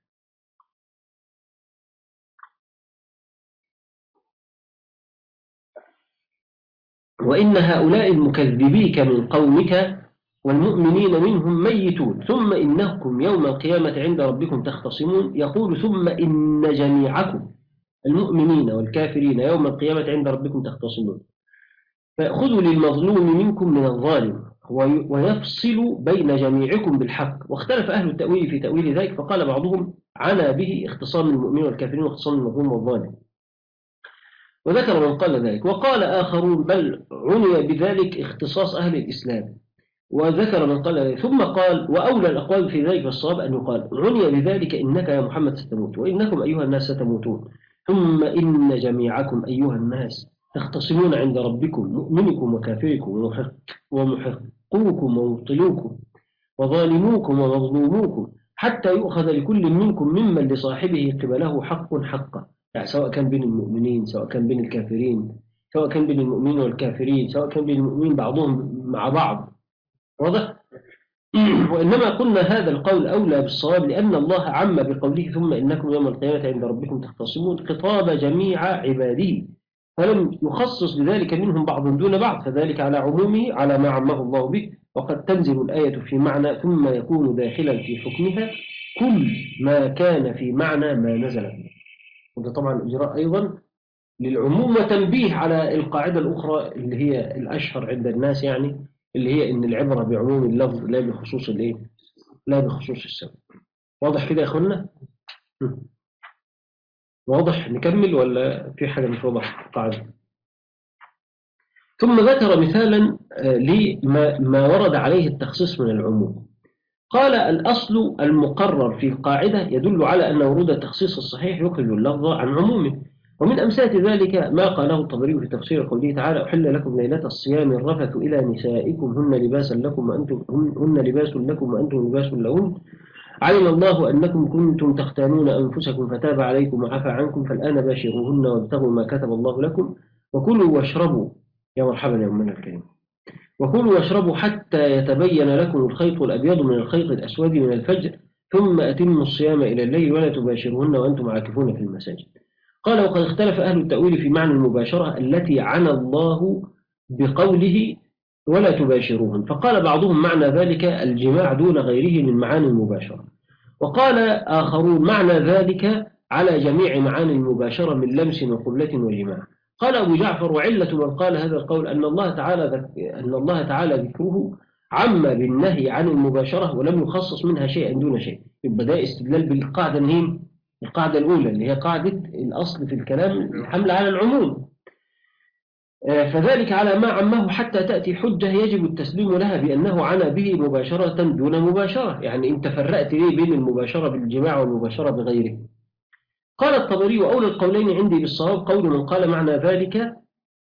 وإن هؤلاء المكذبيك من قومك والمؤمنين منهم ميتون ثم إنكم يوم القيامة عند ربكم تختصمون. يقول: ثم إن جميعكم المؤمنين والكافرين يوم القيامة عند ربكم تختصمون. فخذوا للمظلوم منكم من الظالم ويفصل بين جميعكم بالحق. واختلف أهل التأويل في تأويل ذلك، فقال بعضهم: عنا به اختصام المؤمنين والكافرين واختصام المظلوم والظالم، وذكر من قال ذلك. وقال آخرون: بل عني بذلك اختصاص أهل الإسلام، وذكر من قال ذلك. ثم قال: وأولى الأقوال في ذلك الصواب أن يقال: عني بذلك إنك يا محمد ستموت وإنكم أيها الناس ستموتون ثم إن جميعكم أيها الناس تختصمون عند ربكم مؤمنكم وكافركم ومحق ومحقوكم ومبطلوكم وظالموكم ومظلوموكم حتى يؤخذ لكل منكم ممن لصاحبه قبله حق حقه، يعني سواء كان بين المؤمنين، سواء كان بين الكافرين، سواء كان بين المؤمنين والكافرين، سواء كان بين المؤمنين بعضهم مع بعض. واضح؟ وإنما قلنا هذا القول أولى بالصواب لأن الله عم بقوله ثم إنكم يوم القيامة عند ربكم تختصمون خطاب جميع عباده، فلم يخصص بذلك منهم بعض دون بعض، فذلك على عمومه على ما عمه الله به. وقد تنزل الآية في معنى ثم يكون داخلا في حكمها كل ما كان في معنى ما نزل به. وده طبعا إجراء أيضا للعموم وتنبيه على القاعدة الأخرى اللي هي الأشهر عند الناس، يعني اللي هي إن العبرة بعموم اللفظ لا بخصوص الإيه؟ لا بخصوص السبب. واضح كده يا أخوانا؟ واضح؟ نكمل ولا في حاجة مش واضح قاعدة؟ ثم ذكر مثالا لما ما ورد عليه التخصيص من العموم. قال الأصل المقرر في القاعدة يدل على أن ورود التخصيص الصحيح يخرج اللفظ عن عمومه، ومن أمثلة ذلك ما قاله الطبري في تفسير قوله تعالى أحل لكم ليلة الصيام الرفث إلى نسائكم هن لباس لكم وأنتم هن لباس لكم وأنتم لباس لهن علم الله أنكم كنتم تختانون أنفسكم فتاب عليكم وعفى عنكم فالآن باشروهن وابتغوا ما كتب الله لكم وكلوا واشربوا يا مرحبا يا أمنا الكريم وكلوا واشربوا حتى يتبين لكم الخيط الأبيض من الخيط الأسود من الفجر ثم أتموا الصيام إلى الليل ولا تباشروهن وأنتم عاكفون في المساجد. قال وقد اختلف أهل التأويل في معنى المباشرة التي عنى الله بقوله ولا تباشروهن، فقال بعضهم معنى ذلك الجماع دون غيره من معاني المباشرة، وقال آخرون معنى ذلك على جميع معاني المباشرة من لمس وقبلة وجماع. قال أبو جعفر وعلة من قال هذا القول أن الله تعالى أن الله تعالى ذكره عم بالنهي عن المباشرة ولم يخصص منها شيئا دون شيء. يبقى ده استدلال بالقاعدة النهين القاعدة الأولى اللي هي قاعدة الأصل في الكلام الحمل على العموم، فذلك على ما عمه حتى تأتي حجة يجب التسليم لها بأنه عنى به مباشرة دون مباشرة. يعني أنت فرقت ليه بين المباشرة بالجماع والمباشرة بغيره؟ قال الطبري وأولى القولين عندي بالصواب قول من قال معنى ذلك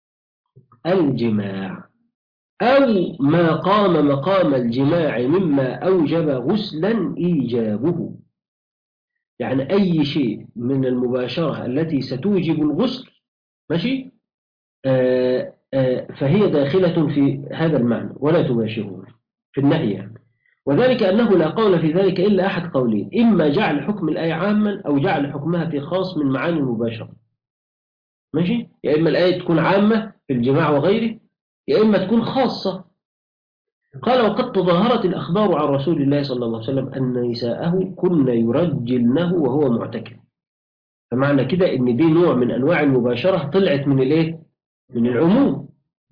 الجماع أو ما قام مقام الجماع مما أوجب غسلا إيجابه، يعني أي شيء من المباشرة التي ستوجب الغسل ماشي آآ آآ فهي داخلة في هذا المعنى ولا تباشرون في النهي يعني. وذلك أنه لا قول في ذلك إلا أحد قولين، إما جعل حكم الآية عاما أو جعل حكمها في خاص من معاني المباشرة ماشي، يا إما الآية تكون عامة في الجماع وغيره يا إما تكون خاصة. قال وقد تظاهرت الأخبار عن رسول الله صلى الله عليه وسلم أن نساءه كن يرجلنه وهو معتكف، فمعنى كده إن دي نوع من أنواع المباشرة طلعت من الإيه؟ من العموم.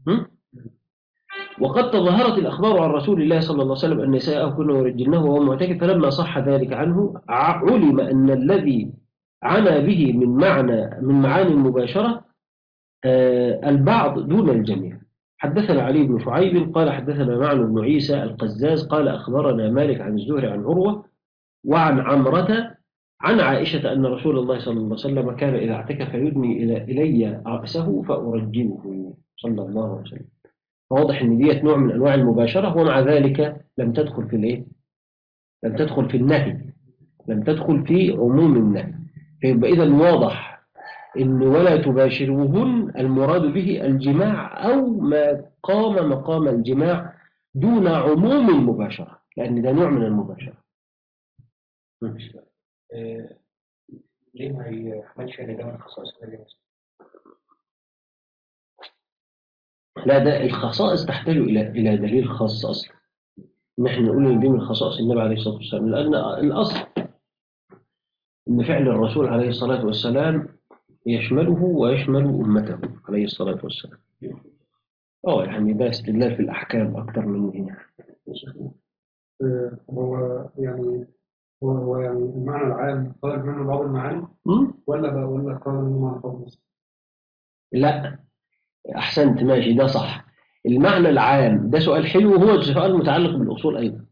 وقد تظاهرت الأخبار عن رسول الله صلى الله عليه وسلم أن نساءه كن يرجلنه وهو معتكف، فلما صح ذلك عنه علم أن الذي عنى به من معنى من معاني المباشرة البعض دون الجميع. حدثنا علي بن شعيب قال حدثنا معن بن عيسى القزاز قال أخبرنا مالك عن الزهري عن عروة وعن عمرة عن عائشة أن رسول الله صلى الله عليه وسلم كان إذا اعتكف يدني إلى إلي رأسه فأرجله صلى الله عليه وسلم. واضح ان ديت نوع من انواع المباشره، ومع ذلك لم تدخل في الايه؟ لم تدخل في النهي، لم تدخل في عموم النهي. فيبقى اذا واضح ان ولا تباشروهن المراد به الجماع او ما قام مقام الجماع دون عموم المباشره، لان ده نوع من المباشره. آه، ليه ما يحملش ان ده من خصائص النبي؟ لا، ده الخصائص تحتاج إلى إلى دليل خاص أصلا. نحن نقول إن دي من خصائص النبي عليه الصلاة والسلام، لأن الأصل إن فعل الرسول عليه الصلاة والسلام يشمله ويشمل أمته عليه الصلاة والسلام. أه يعني ده استدلال في الأحكام أكثر من هنا. هو يعني هو هو يعني المعنى العام خرج منه بعض المعاني ولا بقى ولا خرج منه معنى خالص؟ لا أحسنت ماشي ده صح. المعنى العام ده سؤال حلو وهو سؤال متعلق بالأصول أيضا.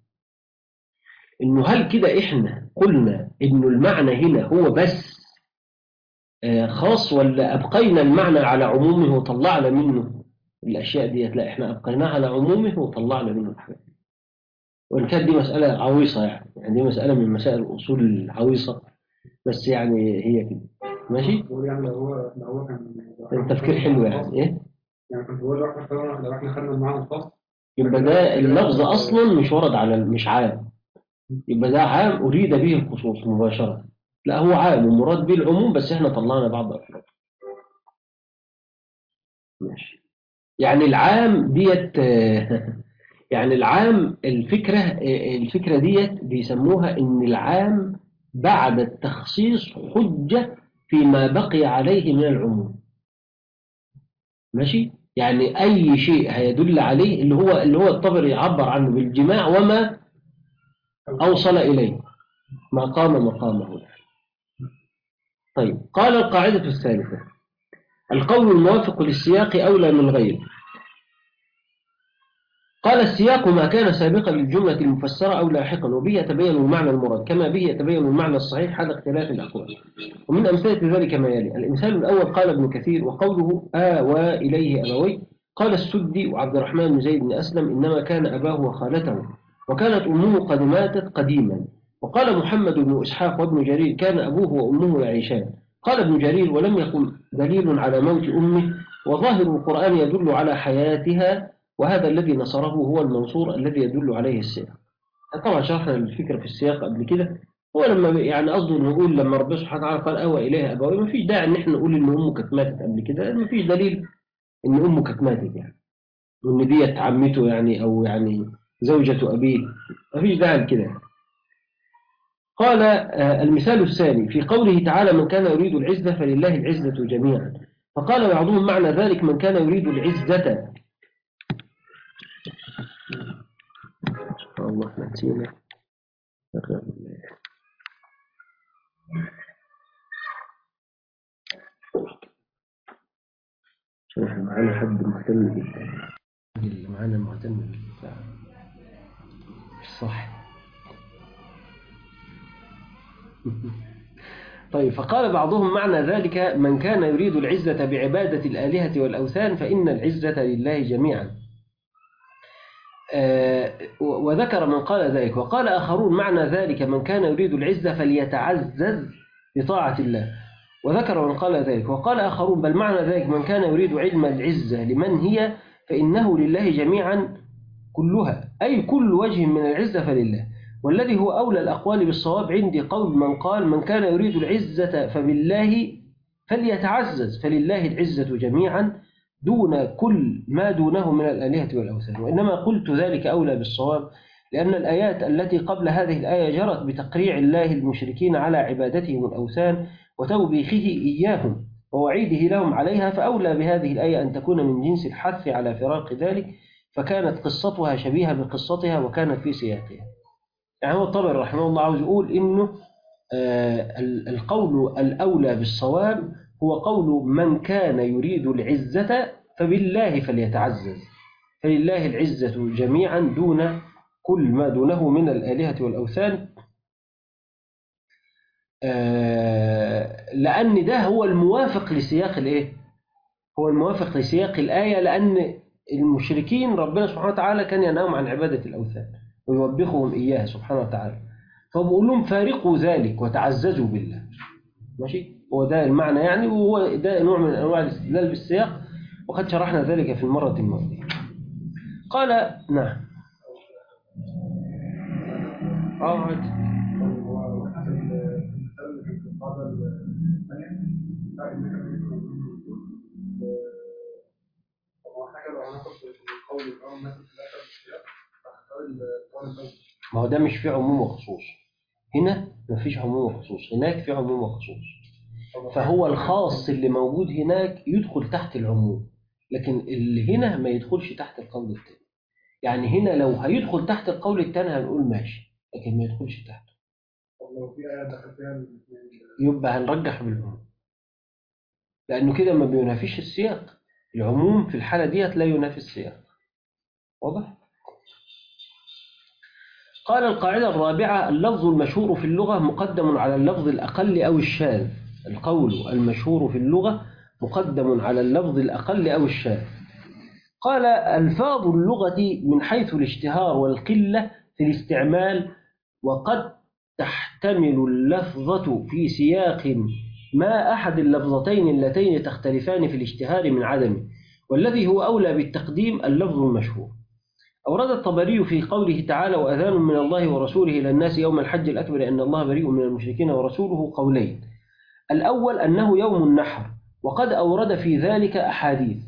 إنه هل كده إحنا قلنا إنه المعنى هنا هو بس خاص ولا أبقينا المعنى على عمومه وطلعنا منه الأشياء ديت؟ لا، إحنا أبقيناها على عمومه وطلعنا منه الحاجات. وإن كانت دي مسألة عويصة يعني يعني دي مسألة من مسائل الأصول العويصة، بس يعني هي كده ماشي. يعني لو هو لو هو كان التفكير حلو يعني إيه؟ يعني كنت بقول لو احنا لو احنا خدنا المعنى الخاص يبقى ده اللفظ أصلا مش ورد على مش عام، يبقى ده عام أريد به الخصوص مباشرة. لا، هو عام ومراد به العموم، بس إحنا طلعنا بعض أفراد. ماشي. يعني العام ديت يعني العام الفكرة الفكرة ديت بيسموها إن العام بعد التخصيص حجة فيما بقي عليه من العموم. ماشي. يعني أي شيء هيدل عليه اللي هو اللي هو الطبري يعبر عنه بالجماع وما أوصل إليه ما قام مقامه. طيب، قال القاعدة الثالثة: القول الموافق للسياق أولى من غيره. قال: السياق ما كان سابقا للجملة المفسرة أو لاحقا، وبه يتبين المعنى المراد، كما به يتبين المعنى الصحيح حال اختلاف الأقوال. ومن أمثلة ذلك ما يلي: الإمثال الأول قال ابن كثير: وقوله آوى إليه أبويه. قال السدي وعبد الرحمن بن زيد بن أسلم: إنما كان أباه وخالته، وكانت أمه قد ماتت قديما. وقال محمد بن إسحاق وابن جرير: كان أبوه وأمه يعيشان. قال ابن جرير: ولم يكن دليل على موت أمه، وظاهر القرآن يدل على حياتها، وهذا الذي نصره هو المنصور الذي يدل عليه السياق. طبعا شرحنا الفكرة في السياق قبل كده. هو لما يعني قصده نقول لما ربنا سبحانه وتعالى قال أوى إليها أبويه، ما فيش داعي إن إحنا نقول إن أمه كانت ماتت قبل كده، ما فيش دليل إن أمه كانت ماتت يعني، وإن ديت عمته يعني أو يعني زوجة أبيه، ما فيش داعي لكده. قال آه، المثال الثاني في قوله تعالى: من كان يريد العزة فلله العزة جميعا. فقال بعضهم: معنى ذلك من كان يريد العزة. الله نسينا. عشان احنا معانا حد مهتم جدا، اللي معانا مهتم جدا مش صح. طيب، فقال بعضهم: معنى ذلك من كان يريد العزة بعبادة الآلهة والأوثان فإن العزة لله جميعا. آه وذكر من قال ذلك. وقال آخرون: معنى ذلك من كان يريد العزة فليتعزز بطاعة الله. وذكر من قال ذلك. وقال آخرون: بل معنى ذلك من كان يريد علم العزة لمن هي فإنه لله جميعا كلها، أي كل وجه من العزة فلله. والذي هو أولى الأقوال بالصواب عندي قول من قال: من كان يريد العزة فبالله فليتعزز، فلله العزة جميعا دون كل ما دونه من الآلهة والأوثان. وإنما قلت ذلك أولى بالصواب لأن الآيات التي قبل هذه الآية جرت بتقريع الله المشركين على عبادتهم الأوثان وتوبيخه إياهم ووعيده لهم عليها، فأولى بهذه الآية أن تكون من جنس الحث على فراق ذلك، فكانت قصتها شبيهة بقصتها وكانت في سياقها. يعني هو الطبري رحمه الله عاوز يقول إنه آه القول الأولى بالصواب هو قول من كان يريد العزة فبالله فليتعزز، فلله العزة جميعا دون كل ما دونه من الآلهة والأوثان، آه لأن ده هو الموافق لسياق الإيه؟ هو الموافق لسياق الآية، لأن المشركين ربنا سبحانه وتعالى كان ينهاهم عن عبادة الأوثان ويوبخهم إياها سبحانه وتعالى، فبقول لهم فارقوا ذلك وتعززوا بالله. ماشي، هو ده المعنى يعني، وهو ده نوع من أنواع الاستدلال بالسياق، وقد شرحنا ذلك في المرة الماضية. قال: نعم. اه عادي. ما هو ده مش فيه عموم وخصوص، هنا ما فيش عموم وخصوص، هناك في عموم وخصوص. فهو الخاص اللي موجود هناك يدخل تحت العموم، لكن اللي هنا ما يدخلش تحت القول الثاني. يعني هنا لو هيدخل تحت القول الثاني هنقول ماشي، لكن ما يدخلش تحته. يبقى هنرجح بالعموم، لأنه كده ما بينافيش السياق. العموم في الحالة ديت لا ينافي السياق. واضح؟ قال: القاعدة الرابعة: اللفظ المشهور في اللغة مقدم على اللفظ الأقل أو الشاذ. القول المشهور في اللغة مقدم على اللفظ الأقل أو الشاذ. قال ألفاظ اللغة من حيث الاشتهار والقلة في الاستعمال، وقد تحتمل اللفظة في سياق ما أحد اللفظتين اللتين تختلفان في الاشتهار من عدمه، والذي هو أولى بالتقديم اللفظ المشهور. أورد الطبري في قوله تعالى وأذان من الله ورسوله إلى الناس يوم الحج الأكبر أن الله بريء من المشركين ورسوله قولين: الأول أنه يوم النحر، وقد أورد في ذلك أحاديث.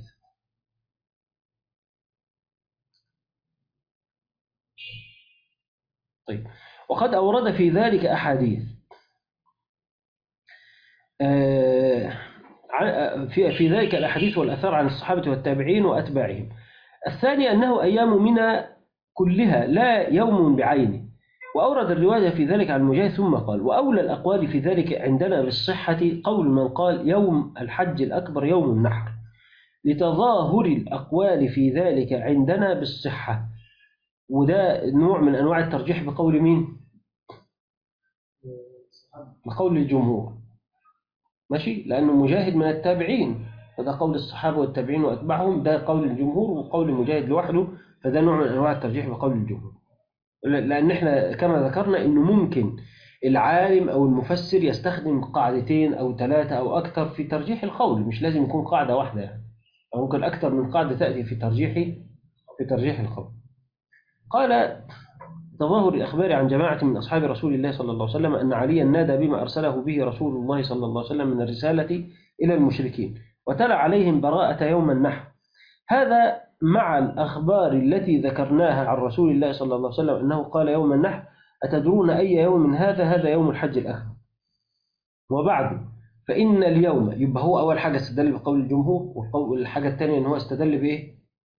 طيب وقد أورد في ذلك أحاديث في في ذلك الأحاديث والأثار عن الصحابة والتابعين وأتباعهم. الثاني أنه أيام منى كلها لا يوم بعينه، وأورد الرواية في ذلك عن مجاهد ثم قال: وأولى الأقوال في ذلك عندنا بالصحة قول من قال يوم الحج الأكبر يوم النحر، لتظاهر الأقوال في ذلك عندنا بالصحة. وده نوع من أنواع الترجيح بقول مين؟ بقول الجمهور، ماشي، لأنه مجاهد من التابعين، فده قول الصحابة والتابعين وأتباعهم، ده قول الجمهور، وقول مجاهد لوحده، فده نوع من أنواع الترجيح بقول الجمهور. لأن احنا كما ذكرنا إنه ممكن العالم أو المفسر يستخدم قاعدتين أو ثلاثة أو أكثر في ترجيح القول، مش لازم يكون قاعدة واحدة يعني، أو ممكن أكثر من قاعدة تأتي في ترجيح في ترجيح القول. قال: تظاهر الأخبار عن جماعة من أصحاب رسول الله صلى الله عليه وسلم أن عليا نادى بما أرسله به رسول الله صلى الله عليه وسلم من الرسالة إلى المشركين، وتلا عليهم براءة يوم النحر. هذا مع الأخبار التي ذكرناها عن رسول الله صلى الله عليه وسلم أنه قال يوم النحر: أتدرون أي يوم هذا؟ هذا يوم الحج الأكبر. وبعد فإن اليوم، يبقى هو أول حاجة استدل بقول الجمهور، والحاجة الثانية أنه استدل بإيه؟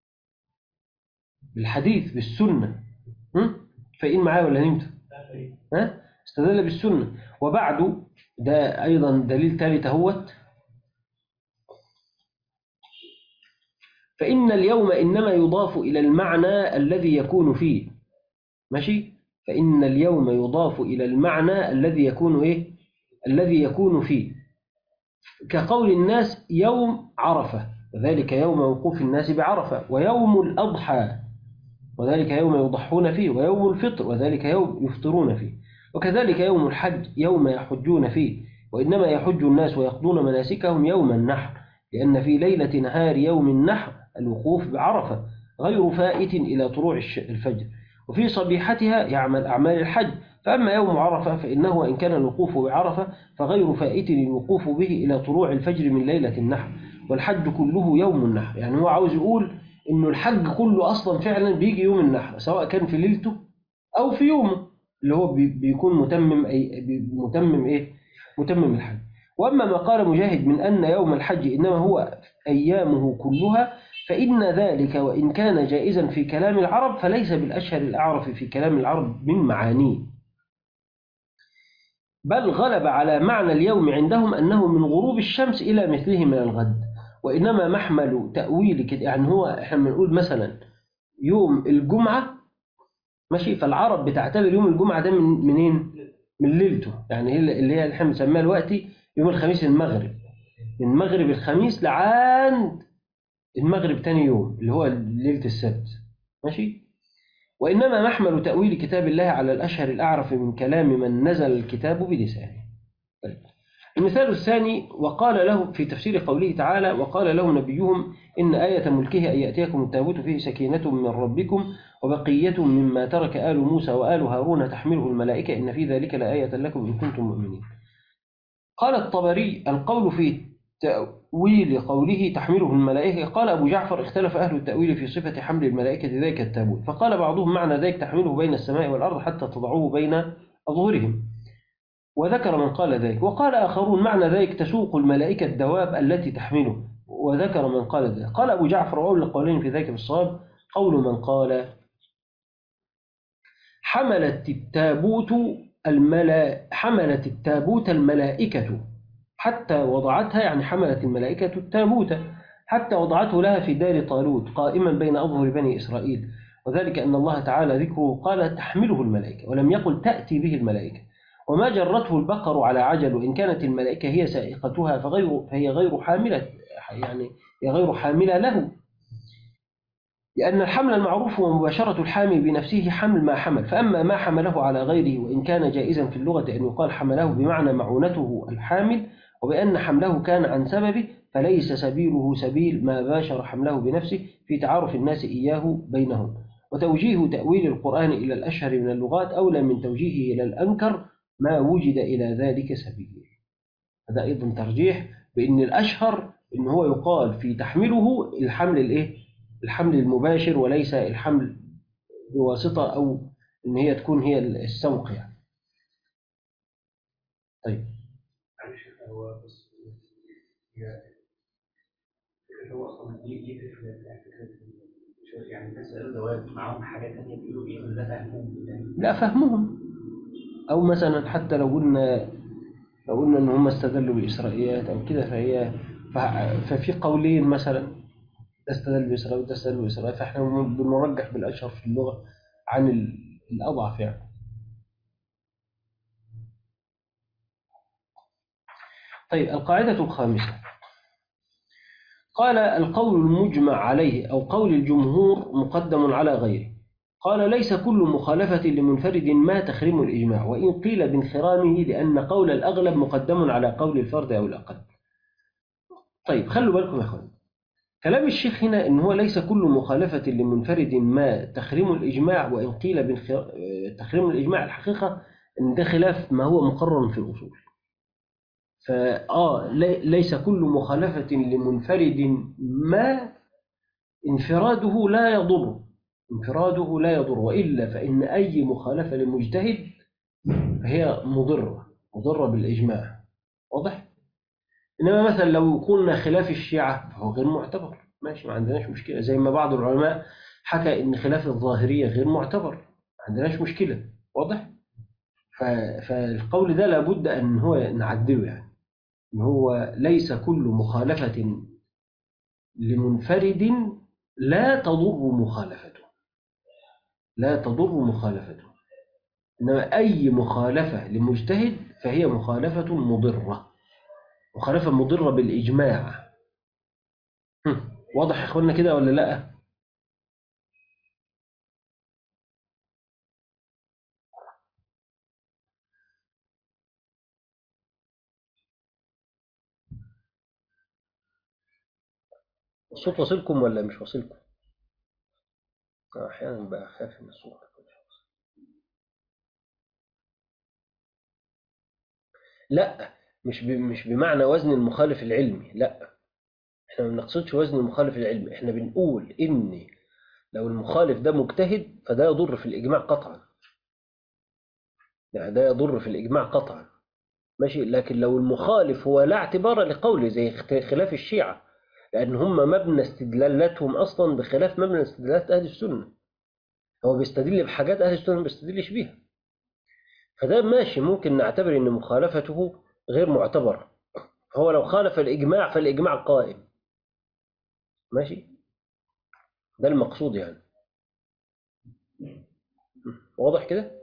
بالحديث بالسنة. فإن معايا ولا نمت؟ ها؟ استدل بالسنة. وبعد ده أيضا دليل ثالث اهوت: فإن اليوم إنما يضاف إلى المعنى الذي يكون فيه، ماشي؟ فإن اليوم يضاف إلى المعنى الذي يكون إيه؟ الذي يكون فيه، كقول الناس يوم عرفة، وذلك يوم وقوف الناس بعرفة، ويوم الأضحى، وذلك يوم يضحون فيه، ويوم الفطر، وذلك يوم يفطرون فيه، وكذلك يوم الحج يوم يحجون فيه، وإنما يحج الناس ويقضون مناسكهم يوم النحر، لأن في ليلة نهار يوم النحر الوقوف بعرفة غير فائت إلى طلوع الفجر، وفي صبيحتها يعمل أعمال الحج. فأما يوم عرفة فإنه وإن كان الوقوف بعرفة فغير فائت الوقوف به إلى طلوع الفجر من ليلة النحر، والحج كله يوم النحر. يعني هو عاوز يقول إنه الحج كله أصلا فعلا بيجي يوم النحر، سواء كان في ليلته أو في يومه اللي هو بيكون متمم أي متمم إيه متمم الحج. وأما ما قال مجاهد من أن يوم الحج إنما هو أيامه كلها، فإن ذلك وإن كان جائزا في كلام العرب فليس بالأشهر الأعرف في كلام العرب من معانيه، بل غلب على معنى اليوم عندهم أنه من غروب الشمس إلى مثله من الغد. وإنما محمل تأويل كده، يعني هو احنا بنقول مثلا يوم الجمعة، ماشي، فالعرب بتعتبر يوم الجمعة ده من منين؟ من ليلته، يعني اللي هي احنا بنسميها دلوقتي يوم الخميس المغرب، من مغرب الخميس لعند المغرب تاني يوم اللي هو ليلة السبت، ماشي. وإنما محمل تأويل كتاب الله على الأشهر الأعرف من كلام من نزل الكتاب بلسانه. طيب. المثال الثاني: وقال له في تفسير قوله تعالى: وقال له نبيهم إن آية ملكه أن يأتيكم التابوت فيه سكينة من ربكم وبقية مما ترك آل موسى وآل هارون تحمله الملائكة إن في ذلك لآية لكم إن كنتم مؤمنين. قال الطبري: القول في تأويل قوله تحمله الملائكة. قال أبو جعفر: اختلف أهل التأويل في صفة حمل الملائكة ذلك التابوت، فقال بعضهم معنى ذلك تحمله بين السماء والأرض حتى تضعوه بين أظهرهم، وذكر من قال ذلك. وقال آخرون معنى ذلك تسوق الملائكة الدواب التي تحمله، وذكر من قال ذلك. قال أبو جعفر: وأول القولين في ذلك بالصواب قول من قال حملت التابوت الملا حملت التابوت الملائكة حتى وضعتها، يعني حملت الملائكة التابوت حتى وضعته لها في دار طالوت قائما بين أظهر بني إسرائيل، وذلك أن الله تعالى ذكره قال تحمله الملائكة ولم يقل تأتي به الملائكة. وما جرته البقر على عجل وإن كانت الملائكة هي سائقتها فغير فهي غير حاملة، يعني هي غير حاملة له، لأن الحمل المعروف ومباشرة الحامل بنفسه حمل ما حمل. فأما ما حمله على غيره وإن كان جائزا في اللغة أن يقال حمله بمعنى معونته الحامل، وبأن حمله كان عن سببه، فليس سبيله سبيل ما باشر حمله بنفسه في تعارف الناس إياه بينهم. وتوجيه تأويل القرآن إلى الأشهر من اللغات أولى من توجيهه إلى الأنكر ما وجد إلى ذلك سبيل. هذا أيضا ترجيح بأن الأشهر أن هو يقال في تحمله الحمل الإيه؟ الحمل المباشر وليس الحمل بواسطة أو أن هي تكون هي السوق يعني. طيب معلش هو بس هو اصلا يجي فكره يعني الناس قالوا دواب معاهم حاجات ثانيه بيقولوا ايه ده فاهمهم لا فهمهم، أو مثلا حتى لو قلنا لو قلنا إن هم استدلوا بإسرائيليات أو كده فهي ففي قولين مثلا تستدل بإسرائيل وتستدل بإسرائيل، فإحنا بنرجح بالأشهر في اللغة عن الأضعف يعني. طيب القاعدة الخامسة قال القول المجمع عليه أو قول الجمهور مقدم على غيره. قال ليس كل مخالفة لمنفرد ما تخرم الإجماع وإن قيل بانخرامه لأن قول الأغلب مقدم على قول الفرد أو الأقل. طيب خلوا بالكم يا أخوان، كلام الشيخ هنا إن هو ليس كل مخالفة لمنفرد ما تخرم الإجماع وإن قيل بانخر... تخرم الإجماع، الحقيقة إن ده خلاف ما هو مقرر في الأصول. فآه ليس كل مخالفة لمنفرد ما انفراده لا يضر، انفراده لا يضر، وإلا فإن أي مخالفة لمجتهد فهي مضرة مضرة بالإجماع، واضح؟ إنما مثلا لو قلنا خلاف الشيعة فهو غير معتبر، ماشي ما عندناش مشكلة، زي ما بعض العلماء حكى إن خلاف الظاهرية غير معتبر، ما عندناش مشكلة، واضح؟ فالقول ده لابد أن هو نعدله، يعني إن هو ليس كل مخالفة لمنفرد لا تضر مخالفته، لا تضر مخالفته، إنما أي مخالفة لمجتهد فهي مخالفة مضرة، مخالفة مضرة بالإجماع. واضح يا إخوانا كده ولا لأ؟ الصوت واصلكم ولا مش واصلكم؟ أحيانا بقى أخاف من الصوت. لا مش مش بمعنى وزن المخالف العلمي، لا احنا ما بنقصدش وزن المخالف العلمي، احنا بنقول ان لو المخالف ده مجتهد فده يضر في الإجماع قطعا، يعني ده يضر في الإجماع قطعا، ماشي. لكن لو المخالف هو لا اعتبار لقوله زي خلاف الشيعة، لأن هم مبنى استدلالاتهم أصلا بخلاف مبنى استدلالات أهل السنة، هو بيستدل بحاجات أهل السنة ما بيستدلش بيها، فده ماشي ممكن نعتبر أن مخالفته غير معتبر، فهو لو خالف الإجماع فالإجماع قائم، ماشي، ده المقصود يعني. واضح كده؟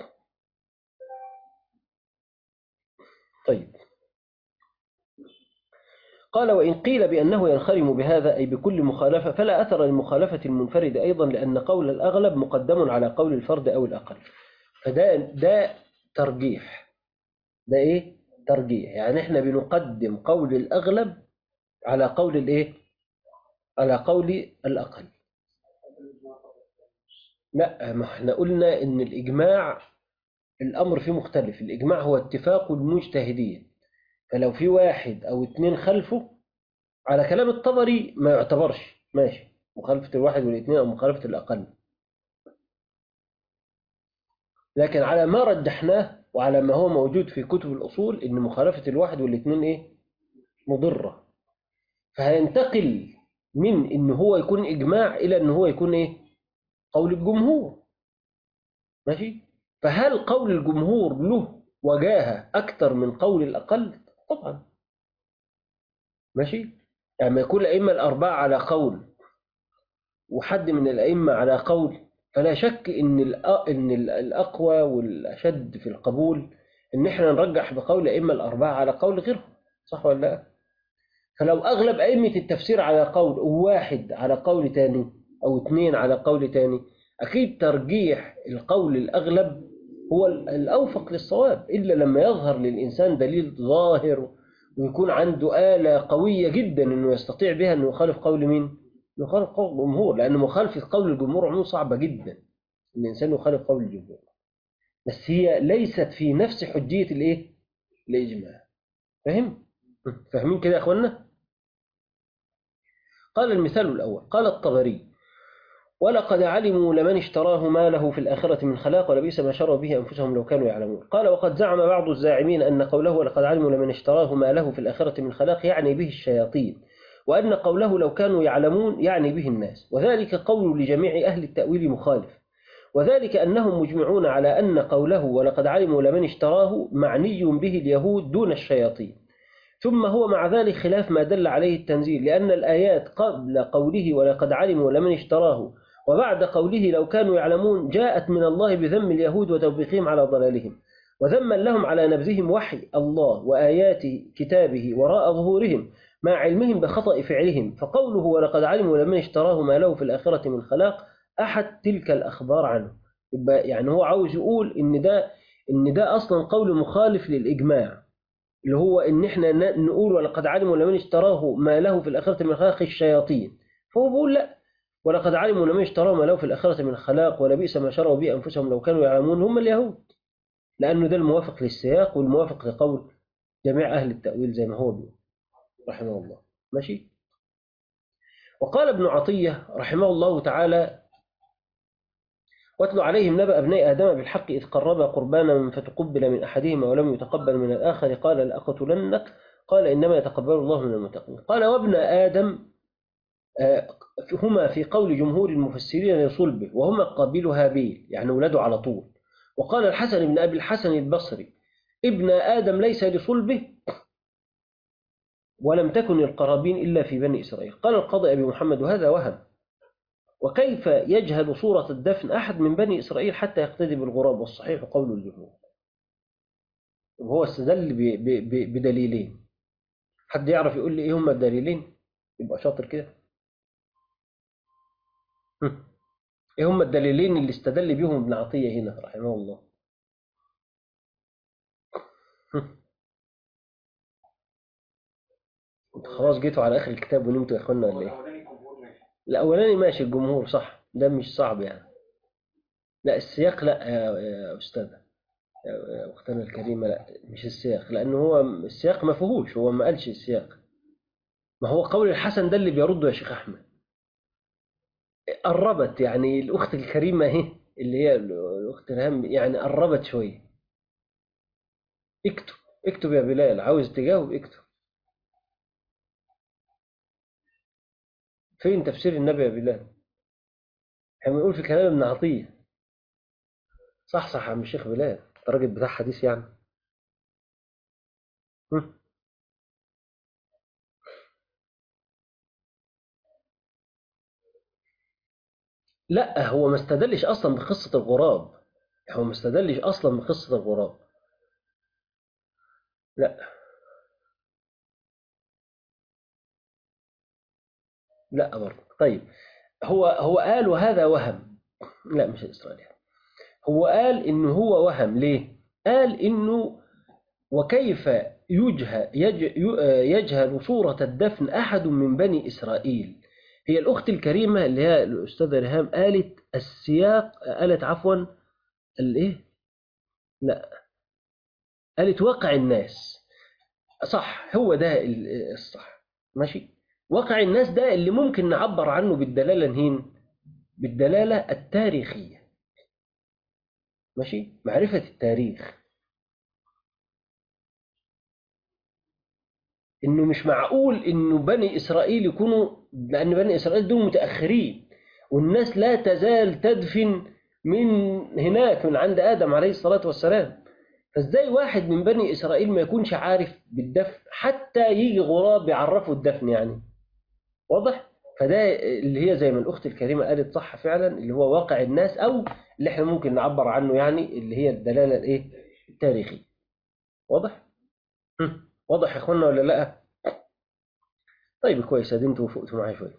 طيب قال وإن قيل بأنه ينخرم بهذا أي بكل مخالفة فلا أثر للمخالفة المنفرد أيضا، لأن قول الأغلب مقدم على قول الفرد أو الأقل. فده ده ترجيح، ده إيه؟ ترجيح، يعني إحنا بنقدم قول الأغلب على قول الإيه؟ على قول الأقل. لا ما إحنا قلنا إن الإجماع الأمر فيه مختلف، الإجماع هو اتفاق المجتهدين، فلو في واحد أو اتنين خلفه على كلام الطبري ما يعتبرش، ماشي، مخالفة الواحد والاثنين أو مخالفة الأقل، لكن على ما رجحناه وعلى ما هو موجود في كتب الأصول إن مخالفة الواحد والاثنين إيه؟ مضرة، فهينتقل من إن هو يكون إجماع إلى إن هو يكون إيه؟ قول الجمهور، ماشي. فهل قول الجمهور له وجاهة أكثر من قول الأقل؟ طبعا، ماشي. يعني ما يكون الأئمة الأربعة على قول وحد من الأئمة على قول، فلا شك إن إن الأقوى والأشد في القبول إن إحنا نرجح بقول أئمة الأربعة على قول غيرهم، صح ولا لا؟ فلو أغلب أئمة التفسير على قول وواحد على قول تاني أو اثنين على قول تاني، أكيد ترجيح القول الأغلب هو الأوفق للصواب، إلا لما يظهر للإنسان دليل ظاهر ويكون عنده آلة قوية جدا إنه يستطيع بها إنه يخالف قول مين؟ إنه يخالف قول الجمهور، لأن مخالفة قول الجمهور عموما صعبة جدا إن الإنسان يخالف قول الجمهور، بس هي ليست في نفس حجية الإيه؟ الإجماع. فهم؟ فاهمين كده يا أخوانا؟ قال المثال الأول، قال الطبري: ولقد علموا لمن اشتراه ما له في الآخرة من خلاق ولبئس ما شروا به أنفسهم لو كانوا يعلمون. قال: وقد زعم بعض الزاعمين أن قوله ولقد علموا لمن اشتراه ما له في الآخرة من خلاق يعني به الشياطين، وأن قوله لو كانوا يعلمون يعني به الناس، وذلك قول لجميع أهل التأويل مخالف، وذلك أنهم مجمعون على أن قوله ولقد علموا لمن اشتراه معني به اليهود دون الشياطين. ثم هو مع ذلك خلاف ما دل عليه التنزيل، لأن الآيات قبل قوله ولقد علموا لمن اشتراه وبعد قوله لو كانوا يعلمون جاءت من الله بذم اليهود وتوبيخهم على ضلالهم، وذما لهم على نبذهم وحي الله وآيات كتابه وراء ظهورهم مع علمهم بخطأ فعلهم. فقوله ولقد علموا لمن اشتراه ما له في الآخرة من خلاق أحد تلك الأخبار عنه. يعني هو عاوز يقول إن ده إن ده أصلا قول مخالف للإجماع، اللي هو إن إحنا نقول ولقد علموا لمن اشتراه ما له في الآخرة من خلاق الشياطين، فهو بيقول لا، ولقد علموا لمن اشتراه ما له في الآخرة من خلاق ولبئس ما شروا به أنفسهم لو كانوا يعلمون هم اليهود، لأنه ده الموافق للسياق والموافق لقول جميع أهل التأويل زي ما هو بيقول رحمه الله. ماشي. وقال ابن عطية رحمه الله تعالى: واتل عليهم نبأ ابني آدم بالحق إذ قربا قربانا فتقبل من أحدهما ولم يتقبل من الآخر قال لأقتلنك قال إنما يتقبل الله من المتقين. قال: وابن آدم هما في قول جمهور المفسرين لصلبه وهما قابيل هابيل، يعني ولاده على طول. وقال الحسن بن أبي الحسن البصري: ابن آدم ليس لصلبه ولم تكن القرابين إلا في بني إسرائيل. قال القاضي أبي محمد: وهذا وهم، وكيف يجهل صورة الدفن أحد من بني إسرائيل حتى يقتدي بالغراب؟ والصحيح قول الجمهور. وهو استدل بدليلين. حد يعرف يقول لي إيه هما الدليلين؟ يبقى شاطر كده. إيه هما الدليلين اللي استدل بيهم ابن عطية هنا رحمه الله؟ خلاص جيتوا على آخر الكتاب ونمتوا يا إخوانا ولا إيه؟ الأولاني ماشي، الجمهور صح، ده مش صعب يعني. لا السياق لا يا أستاذ يا أختنا الكريمة، لا مش السياق، لأنه هو السياق ما فيهوش، هو ما قالش السياق. ما هو قول الحسن ده اللي بيرده يا شيخ أحمد. قربت يعني الأخت الكريمة اهي اللي هي الأخت الهام، يعني قربت شوية. اكتب اكتب يا بلال، عاوز تجاوب اكتب. فين تفسير النبي يا بلال؟ احنا بنقول في كلام ابن عطية. صح صح يا عم الشيخ بلال، انت راجل بتاع حديث يعني. هم؟ لا هو ما استدلش أصلا بقصة الغراب، هو ما استدلش أصلا بقصة الغراب. لا لا برضه. طيب هو هو قال وهذا وهم. لا مش الإسرائيلي. هو قال إنه هو وهم. ليه؟ قال إنه وكيف يجهل, يجهل صورة الدفن أحد من بني إسرائيل. هي الأخت الكريمة اللي هي الأستاذة ريهام قالت السياق، قالت عفوا الإيه؟ لا قالت واقع الناس. صح، هو ده الصح. ماشي. واقع الناس ده اللي ممكن نعبر عنه بالدلالة نهين، بالدلالة التاريخية. ماشي، معرفة التاريخ. إنه مش معقول إنه بني إسرائيل يكونوا، لأن بني إسرائيل دول متأخرين والناس لا تزال تدفن من هناك من عند آدم عليه الصلاة والسلام، فإزاي واحد من بني إسرائيل ما يكونش عارف بالدفن حتى يجي غراب يعرفوا الدفن يعني؟ واضح؟ فده اللي هي زي ما الأخت الكريمة قالت صح فعلا، اللي هو واقع الناس، أو اللي احنا ممكن نعبر عنه يعني اللي هي الدلالة الإيه؟ التاريخية. واضح؟ واضح يا اخوانا ولا لا؟ طيب كويس، ادي انتوا فوقتوا معايا شويه.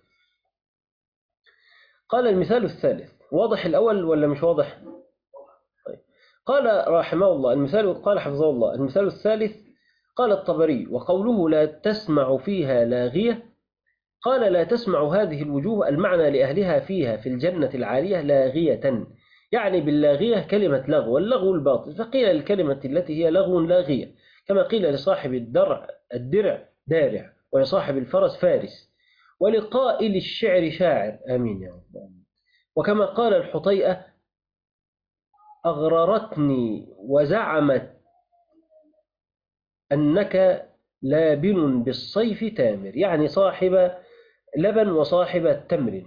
قال المثال الثالث، واضح الاول ولا مش واضح؟ طيب. قال رحمه الله المثال، قال حفظه الله المثال الثالث، قال الطبري وقوله لا تسمع فيها لاغية، قال لا تسمع هذه الوجوه المعنى لأهلها فيها في الجنة العالية لاغية، يعني باللاغية كلمة لغو، واللغو الباطل، فقيل الكلمة التي هي لغو لاغية، كما قيل لصاحب الدرع الدرع دارع، ولصاحب الفرس فارس، ولقائل الشعر شاعر. آمين يا رب. وكما قال الحطيئة أغررتني وزعمت أنك لابن بالصيف تامر، يعني صاحب لبن وصاحب تمر.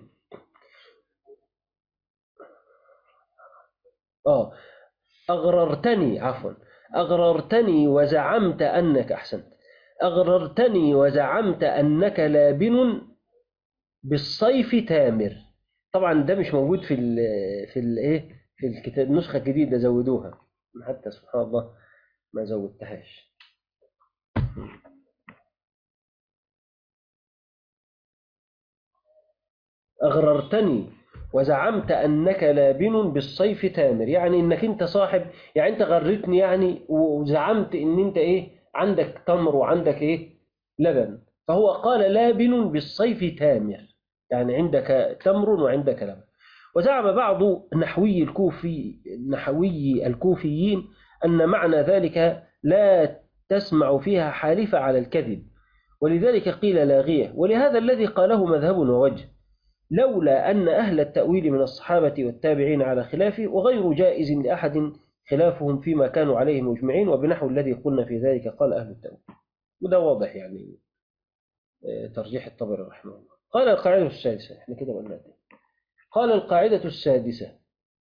آه أغررتني عفوا أغررتني وزعمت أنك أحسنت أغررتني وزعمت أنك لابن بالصيف تامر. طبعا ده مش موجود في ال في الايه في الكتاب، النسخة الجديدة زودوها، حتى سبحان الله ما زودتهاش. أغررتني وزعمت أنك لابن بالصيف تامر، يعني إنك أنت صاحب، يعني أنت غرتني يعني، وزعمت إن أنت إيه عندك تمر وعندك إيه لبن، فهو قال لابن بالصيف تامر، يعني عندك تمر وعندك لبن. وزعم بعض نحوي الكوفي نحوي الكوفيين أن معنى ذلك لا تسمع فيها حالفة على الكذب، ولذلك قيل لاغية، ولهذا الذي قاله مذهب ووجه، لولا أن أهل التأويل من الصحابة والتابعين على خلافه، وغير جائز لأحد خلافهم فيما كانوا عليه مجمعين، وبنحو الذي قلنا في ذلك قال أهل التأويل. وده واضح يعني ترجيح الطبري رحمه الله. قال القاعدة السادسة، احنا كده قلنا دي. قال القاعدة السادسة،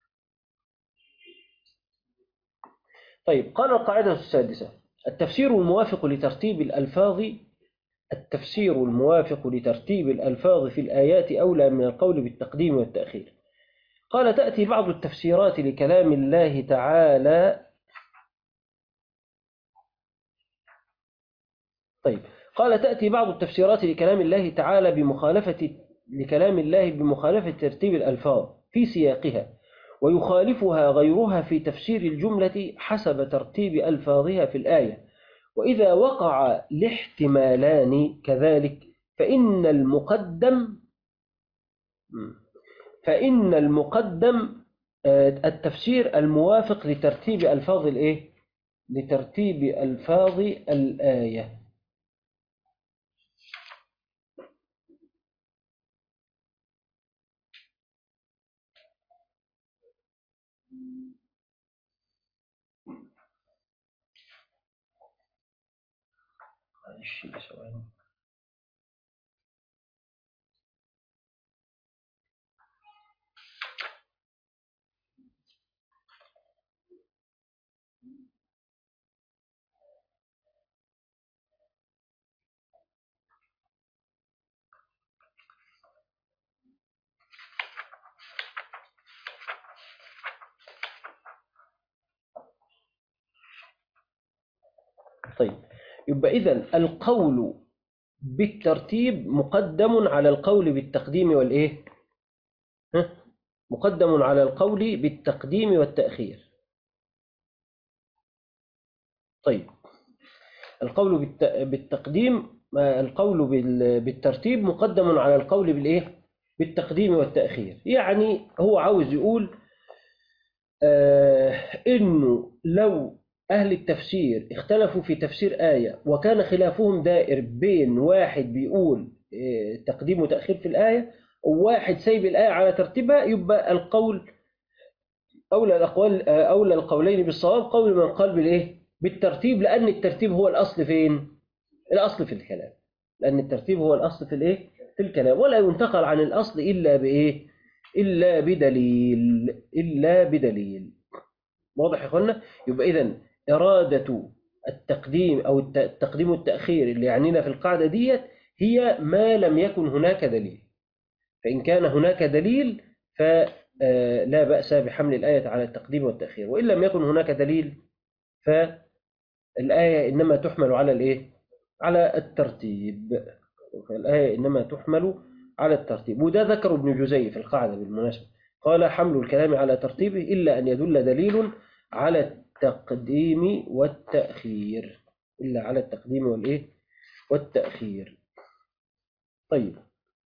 طيب قال القاعدة السادسة التفسير الموافق لترتيب الألفاظ التفسير الموافق لترتيب الألفاظ في الآيات أولى من القول بالتقديم والتأخير. قال تأتي بعض التفسيرات لكلام الله تعالى طيب قال تأتي بعض التفسيرات لكلام الله تعالى بمخالفة لكلام الله بمخالفة ترتيب الألفاظ في سياقها، ويخالفها غيرها في تفسير الجملة حسب ترتيب ألفاظها في الآية. وإذا وقع الاحتمالان كذلك فإن المقدم فإن المقدم التفسير الموافق لترتيب ألفاظ الإيه؟ لترتيب ألفاظ الآية. طيب يبقى إذن القول بالترتيب مقدم على القول بالتقديم والإيه؟ ها؟ مقدم على القول بالتقديم والتأخير. طيب القول بالتقديم القول بالترتيب مقدم على القول بالإيه؟ بالتقديم والتأخير. يعني هو عاوز يقول آه إنه لو أهل التفسير اختلفوا في تفسير آية وكان خلافهم دائر بين واحد بيقول آه تقديم وتأخير في الآية وواحد سايب الآية على ترتيبها، يبقى القول أولى الأقوال آه أولى القولين بالصواب قول من قال بالإيه؟ بالترتيب، لأن الترتيب هو الأصل فين؟ الأصل في الكلام، لأن الترتيب هو الأصل في الإيه؟ في الكلام، ولا ينتقل عن الأصل إلا بإيه؟ إلا بدليل إلا بدليل. واضح يا اخوانا؟ يبقى إذن إرادة التقديم أو التقديم والتأخير اللي يعنينا في القاعدة ديت هي ما لم يكن هناك دليل، فإن كان هناك دليل فلا بأس بحمل الآية على التقديم والتأخير، وإن لم يكن هناك دليل ف الآية إنما تحمل على الإيه؟ على الترتيب. الآية إنما تحمل على الترتيب، وده ذكر ابن جزي في القاعدة بالمناسبة، قال حمل الكلام على ترتيبه إلا أن يدل دليل على التقديم والتأخير، إلا على التقديم والإيه؟ والتأخير. طيب،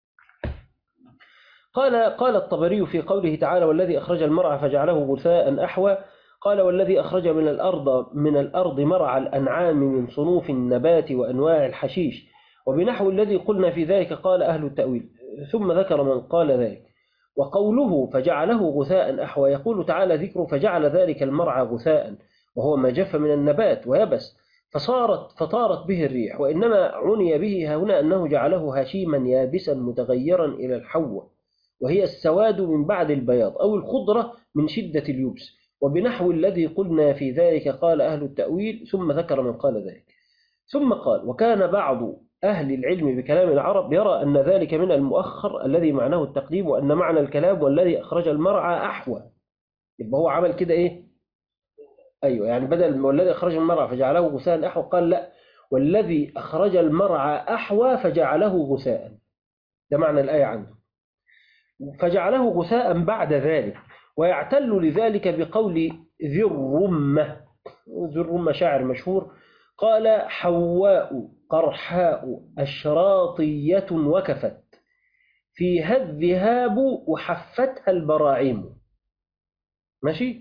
قال قال الطبري في قوله تعالى والذي أخرج المرعى فجعله غثاء أحوى، قال والذي أخرج من الأرض من الأرض مرعى الأنعام من صنوف النبات وأنواع الحشيش، وبنحو الذي قلنا في ذلك قال أهل التأويل، ثم ذكر من قال ذلك. وقوله فجعله غثاء أحوى يقول تعالى ذكر فجعل ذلك المرعى غثاء وهو ما جف من النبات ويبس فصارت فطارت به الريح، وإنما عني به هنا أنه جعله هشيما يابسا متغيرا إلى الحوة، وهي السواد من بعد البياض أو الخضرة من شدة اليبس، وبنحو الذي قلنا في ذلك قال أهل التأويل، ثم ذكر من قال ذلك. ثم قال وكان بعض أهل العلم بكلام العرب يرى أن ذلك من المؤخر الذي معناه التقديم، وأن معنى الكلام والذي أخرج المرعى أحوى، يبقى هو عمل كده إيه؟ أيوة، يعني بدل والذي أخرج المرعى فجعله غثاء أحوى قال لا، والذي أخرج المرعى أحوى فجعله غثاء، ده معنى الآية عنده، فجعله غثاء بعد ذلك. ويعتل لذلك بقول ذي الرمة، ذي الرمة شاعر مشهور، قال حواء قرحاء أشراطية وكفت فيها الذهاب وحفتها البراعيم. ماشي،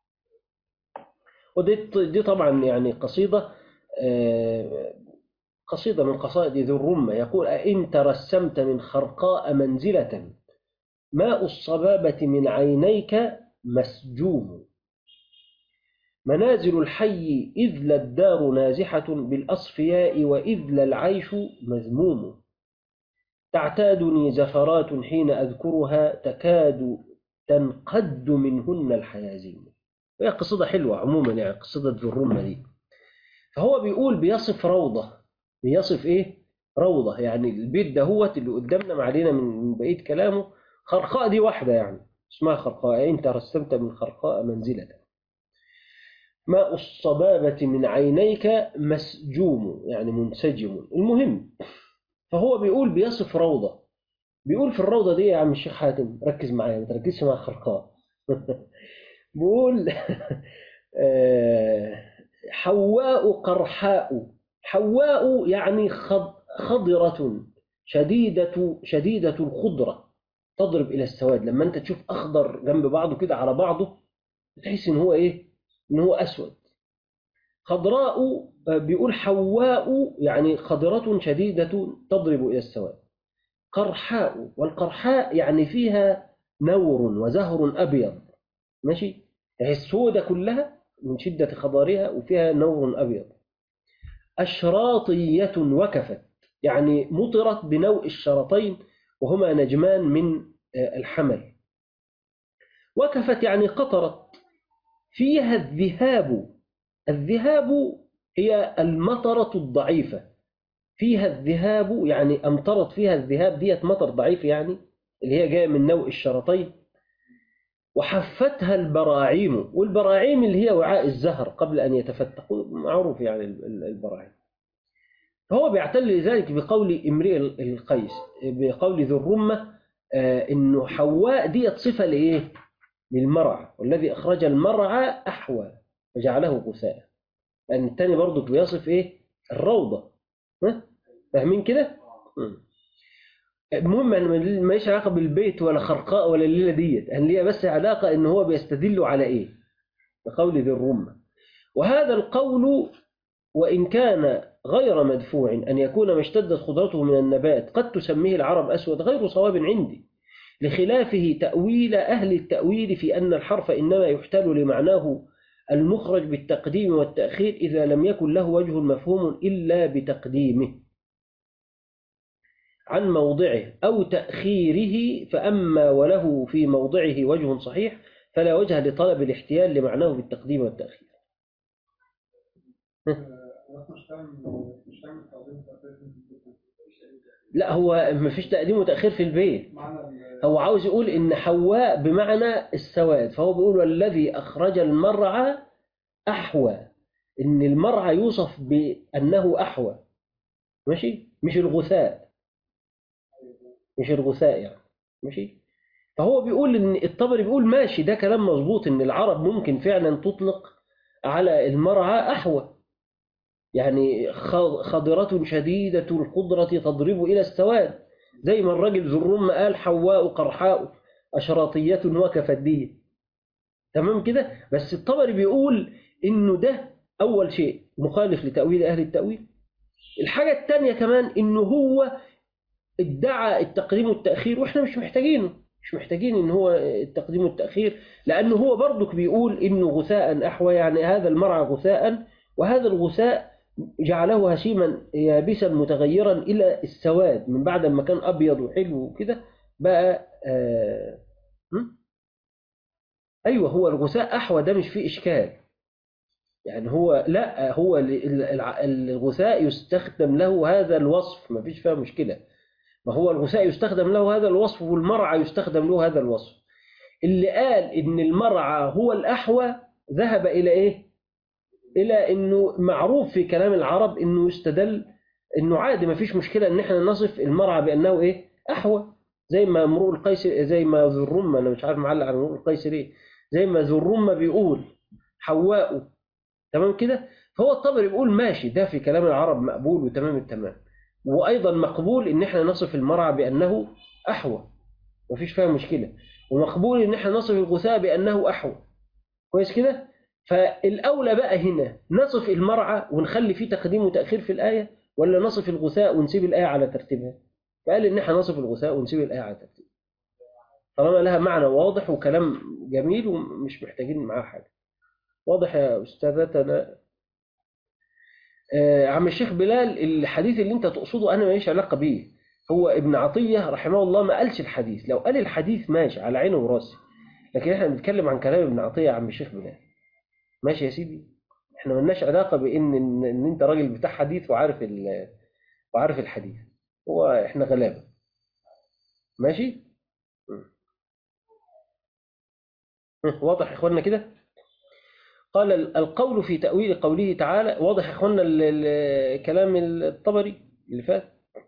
ودي دي طبعا يعني قصيدة قصيدة من قصائد ذي الرمة، يقول أئن ترسمت من خرقاء منزلة ماء الصبابة من عينيك مسجوم، منازل الحي إذ للدار نازحة بالأصفياء وإذ للعيش مذموم، تعتادني زفرات حين أذكرها تكاد تنقد منهن الحيازين. وهي قصيدة حلوة عموما، يعني قصيدة ذي الرمة دي. فهو بيقول بيصف روضة، بيصف إيه؟ روضة، يعني البيت ده هو اللي قدامنا معلينا من بقية كلامه، خرقاء دي واحدة يعني اسمها خرقاء، أنت رسمت من خرقاء منزلة ماء الصبابة من عينيك مسجوم، يعني منسجم. المهم، فهو بيقول بيصف روضة، بيقول في الروضة دي يا عم الشيخ حاتم ركز معايا ما تركزش مع خرقاء بيقول حواء قرحاء، حواء يعني خضرة شديدة شديدة الخضرة تضرب إلى السواد، لما أنت تشوف أخضر جنب بعضه كده على بعضه تحس إن هو إيه؟ إن هو أسود. خضراء بيقول حواء يعني خضرة شديدة تضرب إلى السواد. قرحاء، والقرحاء يعني فيها نور وزهر أبيض، ماشي، يعني السودة كلها من شدة خضارها وفيها نور أبيض. أشراطية وكفت، يعني مطرت بنوء الشرطين وهما نجمان من الحمل. وكفت يعني قطرت. فيها الذهاب، الذهاب هي المطرة الضعيفة، فيها الذهاب يعني أمطرت فيها الذهاب، ديت مطر ضعيف يعني اللي هي جاية من نوء الشرطين. وحفتها البراعيم، والبراعيم اللي هي وعاء الزهر قبل أن يتفتق، معروف يعني البراعيم. فهو بيعتل لذلك بقول امرئ القيس بقول ذي الرمة آه إنه حواء ديت صفة لإيه؟ للمرعى، والذي أخرج المرعى أحوى وجعله غثاء، لأن الثاني برضو بيصف إيه؟ الروضة. فاهمين كده؟ المهم أن ما ليش علاقة بالبيت ولا خرقاء ولا الليلة ديت، أن ليها بس علاقة إن هو بيستدل على إيه؟ بقول ذي الرمة. وهذا القول وإن كان غير مدفوع أن يكون ما اشتدت خضرته من النبات قد تسميه العرب أسود غير صواب عندي، لخلافه تأويل أهل التأويل في أن الحرف إنما يحتل لمعناه المخرج بالتقديم والتأخير إذا لم يكن له وجه مفهوم إلا بتقديمه عن موضعه أو تأخيره، فأما وله في موضعه وجه صحيح فلا وجه لطلب الاحتيال لمعناه بالتقديم والتأخير. لا، هو ما فيش تقديم وتأخير في البيت، هو عاوز يقول إن حواء بمعنى السواد، فهو بيقول والذي أخرج المرعى أحوى، إن المرعى يوصف بأنه أحوى، ماشي، مش الغثاء، مش الغثاء يعني، ماشي. فهو بيقول إن الطبري بيقول ماشي، ده كلام مظبوط، إن العرب ممكن فعلا تطلق على المرعى أحوى، يعني خضرة شديدة الخضرة تضرب إلى السواد، زي ما الراجل ذو الرم قال حواء قرحاء أشراطية وكفدية، تمام كده. بس الطبري بيقول إنه ده أول شيء مخالف لتأويل أهل التأويل. الحاجة الثانية كمان إنه هو ادعى التقديم والتأخير، وإحنا مش محتاجينه، مش محتاجين إن هو التقديم والتأخير، لأنه هو برضك بيقول إنه غثاء أحوى، يعني هذا المرعى غثاء، وهذا الغثاء جعله هشيما يابسا متغيرا إلى السواد، من بعد ما كان أبيض وحلو وكده بقى آه أيوة، هو الغثاء أحوى، ده مش فيه إشكال، يعني هو لا، هو الغثاء يستخدم له هذا الوصف، ما فيش فيها مشكلة، ما هو الغثاء يستخدم له هذا الوصف، والمرعى يستخدم له هذا الوصف. اللي قال إن المرعى هو الأحوى ذهب إلى إيه؟ إلى إنه معروف في كلام العرب إنه يستدل إنه عادي، ما فيش مشكلة إن إحنا نصف المرعى بأنه إيه؟ أحوى، زي ما امرؤ القيس، زي ما ذو الرمة، أنا مش عارف معلق على امرؤ القيس ليه، زي ما ذو الرمة بيقول حواء، تمام كده. فهو الطبري بيقول ماشي، ده في كلام العرب مقبول وتمام التمام، وأيضا مقبول إن إحنا نصف المرعى بأنه أحوى، مفيش فيها مشكلة، ومقبول إن إحنا نصف الغثاء بأنه أحوى، كويس كده. فالأولى بقى هنا نصف المرعى ونخلي فيه تقديم وتأخير في الآية، ولا نصف الغثاء ونسيب الآية على ترتيبها؟ فقال إن إحنا نصف الغثاء ونسيب الآية على ترتيبها، طالما لها معنى واضح وكلام جميل ومش محتاجين معاه حاجة. واضح يا أستاذتنا؟ آه عم الشيخ بلال، الحديث اللي أنت تقصده أنا ماليش علاقة بيه، هو ابن عطية رحمه الله ما قالش الحديث، لو قال الحديث ماشي على عينه وراسي، لكن احنا بنتكلم عن كلام ابن عطية يا عم الشيخ بلال، ماشي يا سيدي. احنا ملناش علاقة بان ان, إن انت راجل بتاع حديث وعارف ال... وعارف الحديث، هو احنا غلابة، ماشي. واضح يا اخوانا كده؟ قال القول في تأويل قوله تعالى، واضح يا اخوانا كلام الطبري اللي فات.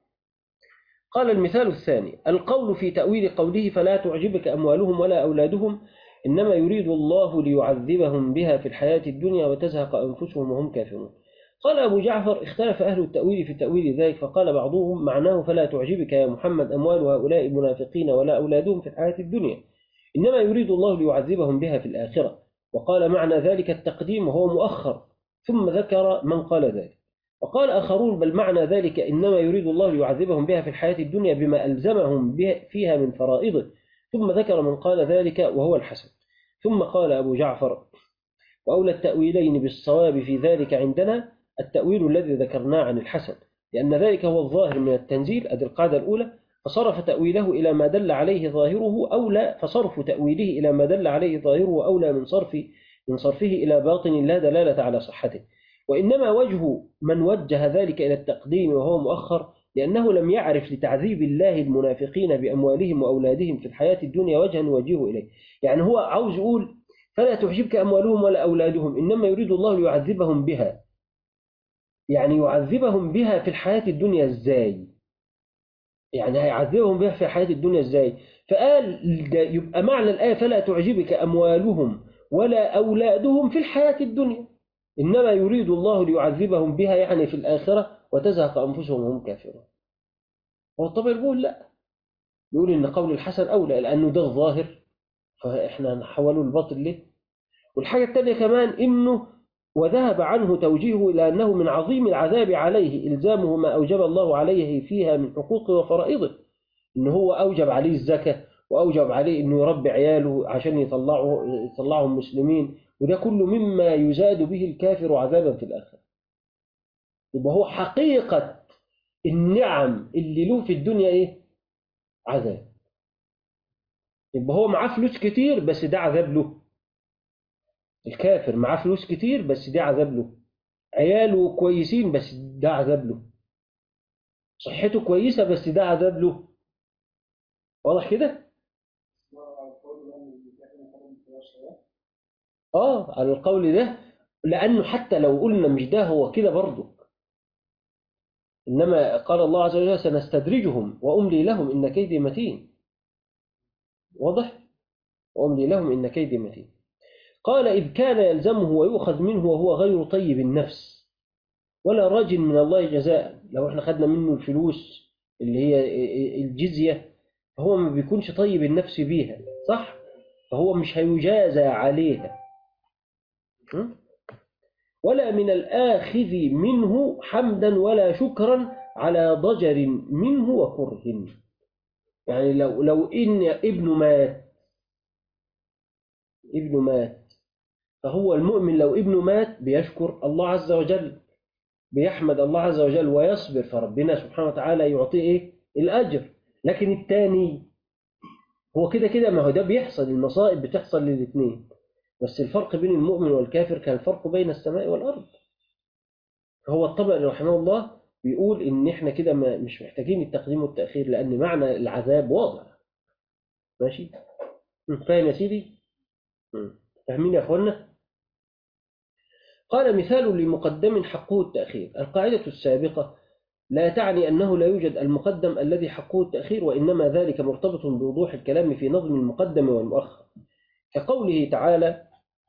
قال المثال الثاني القول في تأويل قوله فلا تعجبك أموالهم ولا أولادهم إنما يريد الله ليعذبهم بها في الحياة الدنيا وتزهق أنفسهم وهم كافرون. قال أبو جعفر اختلف أهل التأويل في تأويل ذلك، فقال بعضهم معناه فلا تعجبك يا محمد أموال هؤلاء المنافقين ولا أولادهم في الحياة الدنيا، إنما يريد الله ليعذبهم بها في الآخرة. وقال معنى ذلك التقديم وهو مؤخر، ثم ذكر من قال ذلك. وقال آخرون بل معنى ذلك إنما يريد الله ليعذبهم بها في الحياة الدنيا بما ألزمهم فيها من فرائضه، ثم ذكر من قال ذلك وهو الحسن. ثم قال أبو جعفر وأولى التأويلين بالصواب في ذلك عندنا التأويل الذي ذكرناه عن الحسن، لأن ذلك هو الظاهر من التنزيل، أدي القاعدة الأولى، فصرف تأويله إلى ما دل عليه ظاهره أولى، فصرف تأويله إلى ما دل عليه ظاهره أولى من صرف من صرفه إلى باطن لا دلالة على صحته. وإنما وجه من وجه ذلك إلى التقديم وهو مؤخر لأنه لم يعرف لتعذيب الله المنافقين بأموالهم وأولادهم في الحياة الدنيا وجها يوجهه إليه. يعني هو عاوز يقول فلا تعجبك أموالهم ولا أولادهم إنما يريد الله ليعذبهم بها، يعني يعذبهم بها في الحياة الدنيا إزاي؟ يعني هيعذبهم بها في الحياة الدنيا إزاي؟ فقال يبقى معنى الآية فلا تعجبك أموالهم ولا أولادهم في الحياة الدنيا إنما يريد الله ليعذبهم بها يعني في الآخرة وتزهق أنفسهم وهم كافرون. هو الطبيعي بيقول لا، بيقول إن قول الحسن أولى لأنه ده الظاهر، فإحنا نحوله الباطل ليه. والحاجة الثانية كمان إنه وذهب عنه توجيهه إلى أنه من عظيم العذاب عليه إلزامه ما أوجب الله عليه فيها من حقوقه وفرائضه، إنه هو أوجب عليه الزكاة وأوجب عليه إنه يربي عياله عشان يطلعوا يطلعهم مسلمين، وده كله مما يزاد به الكافر عذابا في الآخرة. يبقى هو حقيقة النعم اللي له في الدنيا إيه؟ عذاب. يبقى هو معاه فلوس كتير بس ده عذاب له، الكافر معاه فلوس كتير بس ده عذاب له، عياله كويسين بس ده عذاب له، صحته كويسة بس ده عذاب له. واضح كده؟ آه على القول ده لأنه حتى لو قلنا مش ده هو كده برضه، إنما قال الله عز وجل سنستدرجهم وأملي لهم إن كيدي متين. واضح؟ وأملي لهم إن كيدي متين. قال إذ كان يلزمه ويؤخذ منه وهو غير طيب النفس ولا راج من الله جزاء. لو احنا خدنا منه الفلوس اللي هي الجزية فهو ما بيكونش طيب النفس بيها، صح؟ فهو مش هيجازى عليها. ولا من الآخذ منه حمدا ولا شكرا على ضجر منه وكره. يعني لو لو إن ابنه مات ابنه مات فهو المؤمن لو ابنه مات بيشكر الله عز وجل، بيحمد الله عز وجل ويصبر، فربنا سبحانه وتعالى يعطيه إيه؟ الأجر. لكن الثاني هو كده كده، ما هو ده بيحصل، المصائب بتحصل للاثنين، بس الفرق بين المؤمن والكافر كان الفرق بين السماء والأرض. فهو الطبري رحمه الله بيقول إن إحنا كده مش محتاجين التقديم والتأخير لأن معنى العذاب واضح. ماشي؟ فاهم يا سيدي؟ فاهمين يا أخوانا؟ قال مثال لمقدم حقه التأخير. القاعدة السابقة لا تعني أنه لا يوجد المقدم الذي حقه التأخير، وإنما ذلك مرتبط بوضوح الكلام في نظم المقدم والمؤخر، كقوله تعالى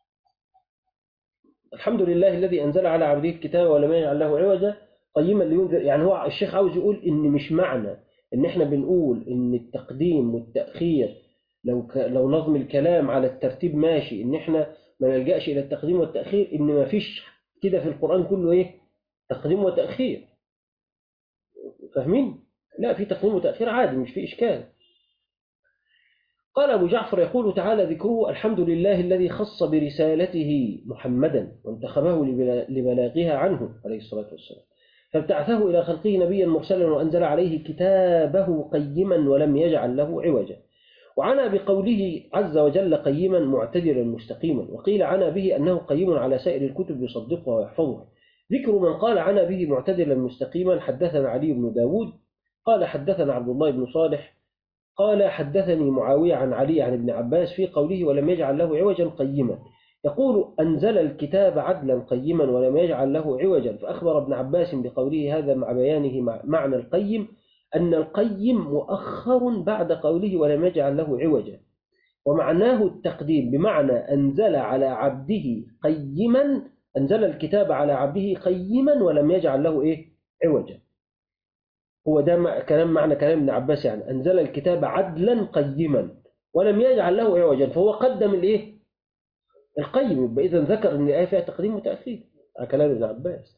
الحمد لله الذي أنزل على عبده الكتاب ولم يجعل له عوجا قيما لينذر. يعني هو الشيخ عاوز يقول إن مش معنى إن إحنا بنقول إن التقديم والتأخير لو ك... لو نظم الكلام على الترتيب ماشي، إن إحنا ما نلجأش إلى التقديم والتأخير، إن ما فيش كده في القرآن كله إيه تقديم وتأخير. فاهمين؟ لا، في تقديم وتأخير عادي، مش في إشكال. قال أبو جعفر يقول تعالى ذكره الحمد لله الذي خص برسالته محمدا وانتخبه لبلاغها عنه عليه الصلاة والسلام، فابتعثه إلى خلقه نبيا مرسلا وأنزل عليه كتابه قيما ولم يجعل له عوجا. وعنى بقوله عز وجل قيما معتدلا مستقيما، وقيل عنى به أنه قيم على سائر الكتب يصدقها ويحفظها. ذكر من قال عنى به معتدلا مستقيما حدثنا علي بن داود قال حدثنا عبد الله بن صالح قال حدثني معاوية عن علي عن ابن عباس في قوله ولم يجعل له عوجا قيما، يقول أنزل الكتاب عدلا قيما ولم يجعل له عوجا. فأخبر ابن عباس بقوله هذا مع بيانه معنى القيم أن القيم مؤخر بعد قوله ولم يجعل له عوجا، ومعناه التقديم بمعنى أنزل على عبده قيما، أنزل الكتاب على عبده قيما ولم يجعل له إيه عوجا. هو ده كلام معنى كلام ابن عباس، يعني أنزل الكتاب عدلا قيما ولم يجعل له عوجا، فهو قدم الايه القيم. يبقى إذن ذكر أن الآية فيها تقديم وتأخير على كلام ابن عباس.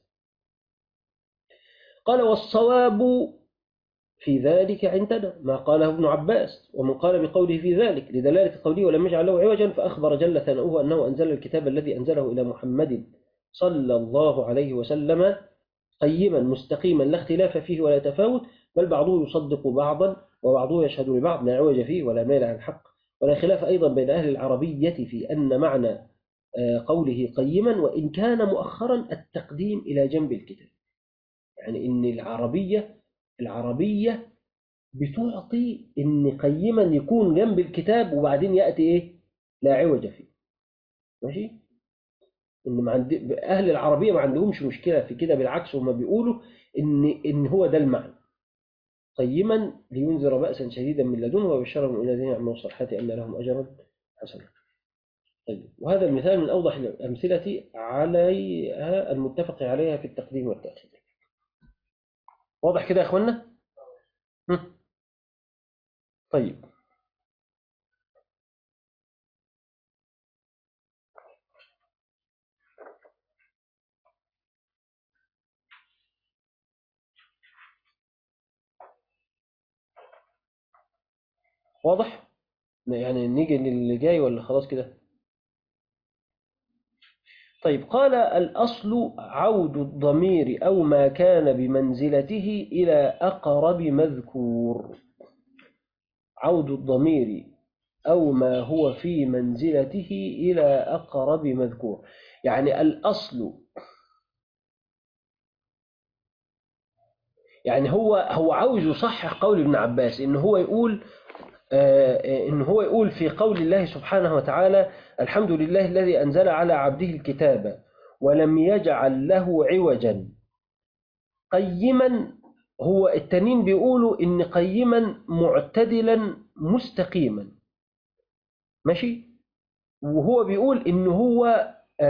قال والصواب في ذلك عندنا ما قاله ابن عباس، ومن قال بقوله في ذلك لدلالة قوله ولم يجعل له عوجا، فأخبر جل ثناؤه أنه أنزل الكتاب الذي أنزله إلى محمد صلى الله عليه وسلم قيما مستقيما لا اختلاف فيه ولا تفاوت، بل بعضه يصدق بعضا وبعضه يشهد لبعض لا عوج فيه ولا ميل عن الحق. ولا خلاف أيضا بين أهل العربية في أن معنى قوله قيما وإن كان مؤخرا التقديم إلى جنب الكتاب، يعني إن العربية العربية بتعطي إن قيما يكون جنب الكتاب وبعدين يأتي إيه لا عوج فيه. ماشي؟ إن أهل العربية ما عندهمش مشكلة في كده، بالعكس هم بيقولوا إن إن هو ده المعنى قيما لينذر بأسا شديدا من لدنه ويبشرهم الذين يعملون الصالحات أن لهم أجرا حسنا. طيب، وهذا المثال من أوضح الأمثلة عليها المتفق عليها في التقديم والتأخير. واضح كده يا أخوانا؟ طيب، واضح؟ يعني نيجي للي جاي ولا خلاص كده؟ طيب، قال الأصل عود الضمير أو ما كان بمنزلته إلى أقرب مذكور. عود الضمير أو ما هو في منزلته إلى أقرب مذكور، يعني الأصل، يعني هو هو عاوز يصحح قول ابن عباس إن هو يقول آه إن هو يقول في قول الله سبحانه وتعالى الحمد لله الذي أنزل على عبده الكتاب ولم يجعل له عوجا. قيما هو التانيين بيقولوا إن قيما معتدلا مستقيما، ماشي، وهو بيقول إن هو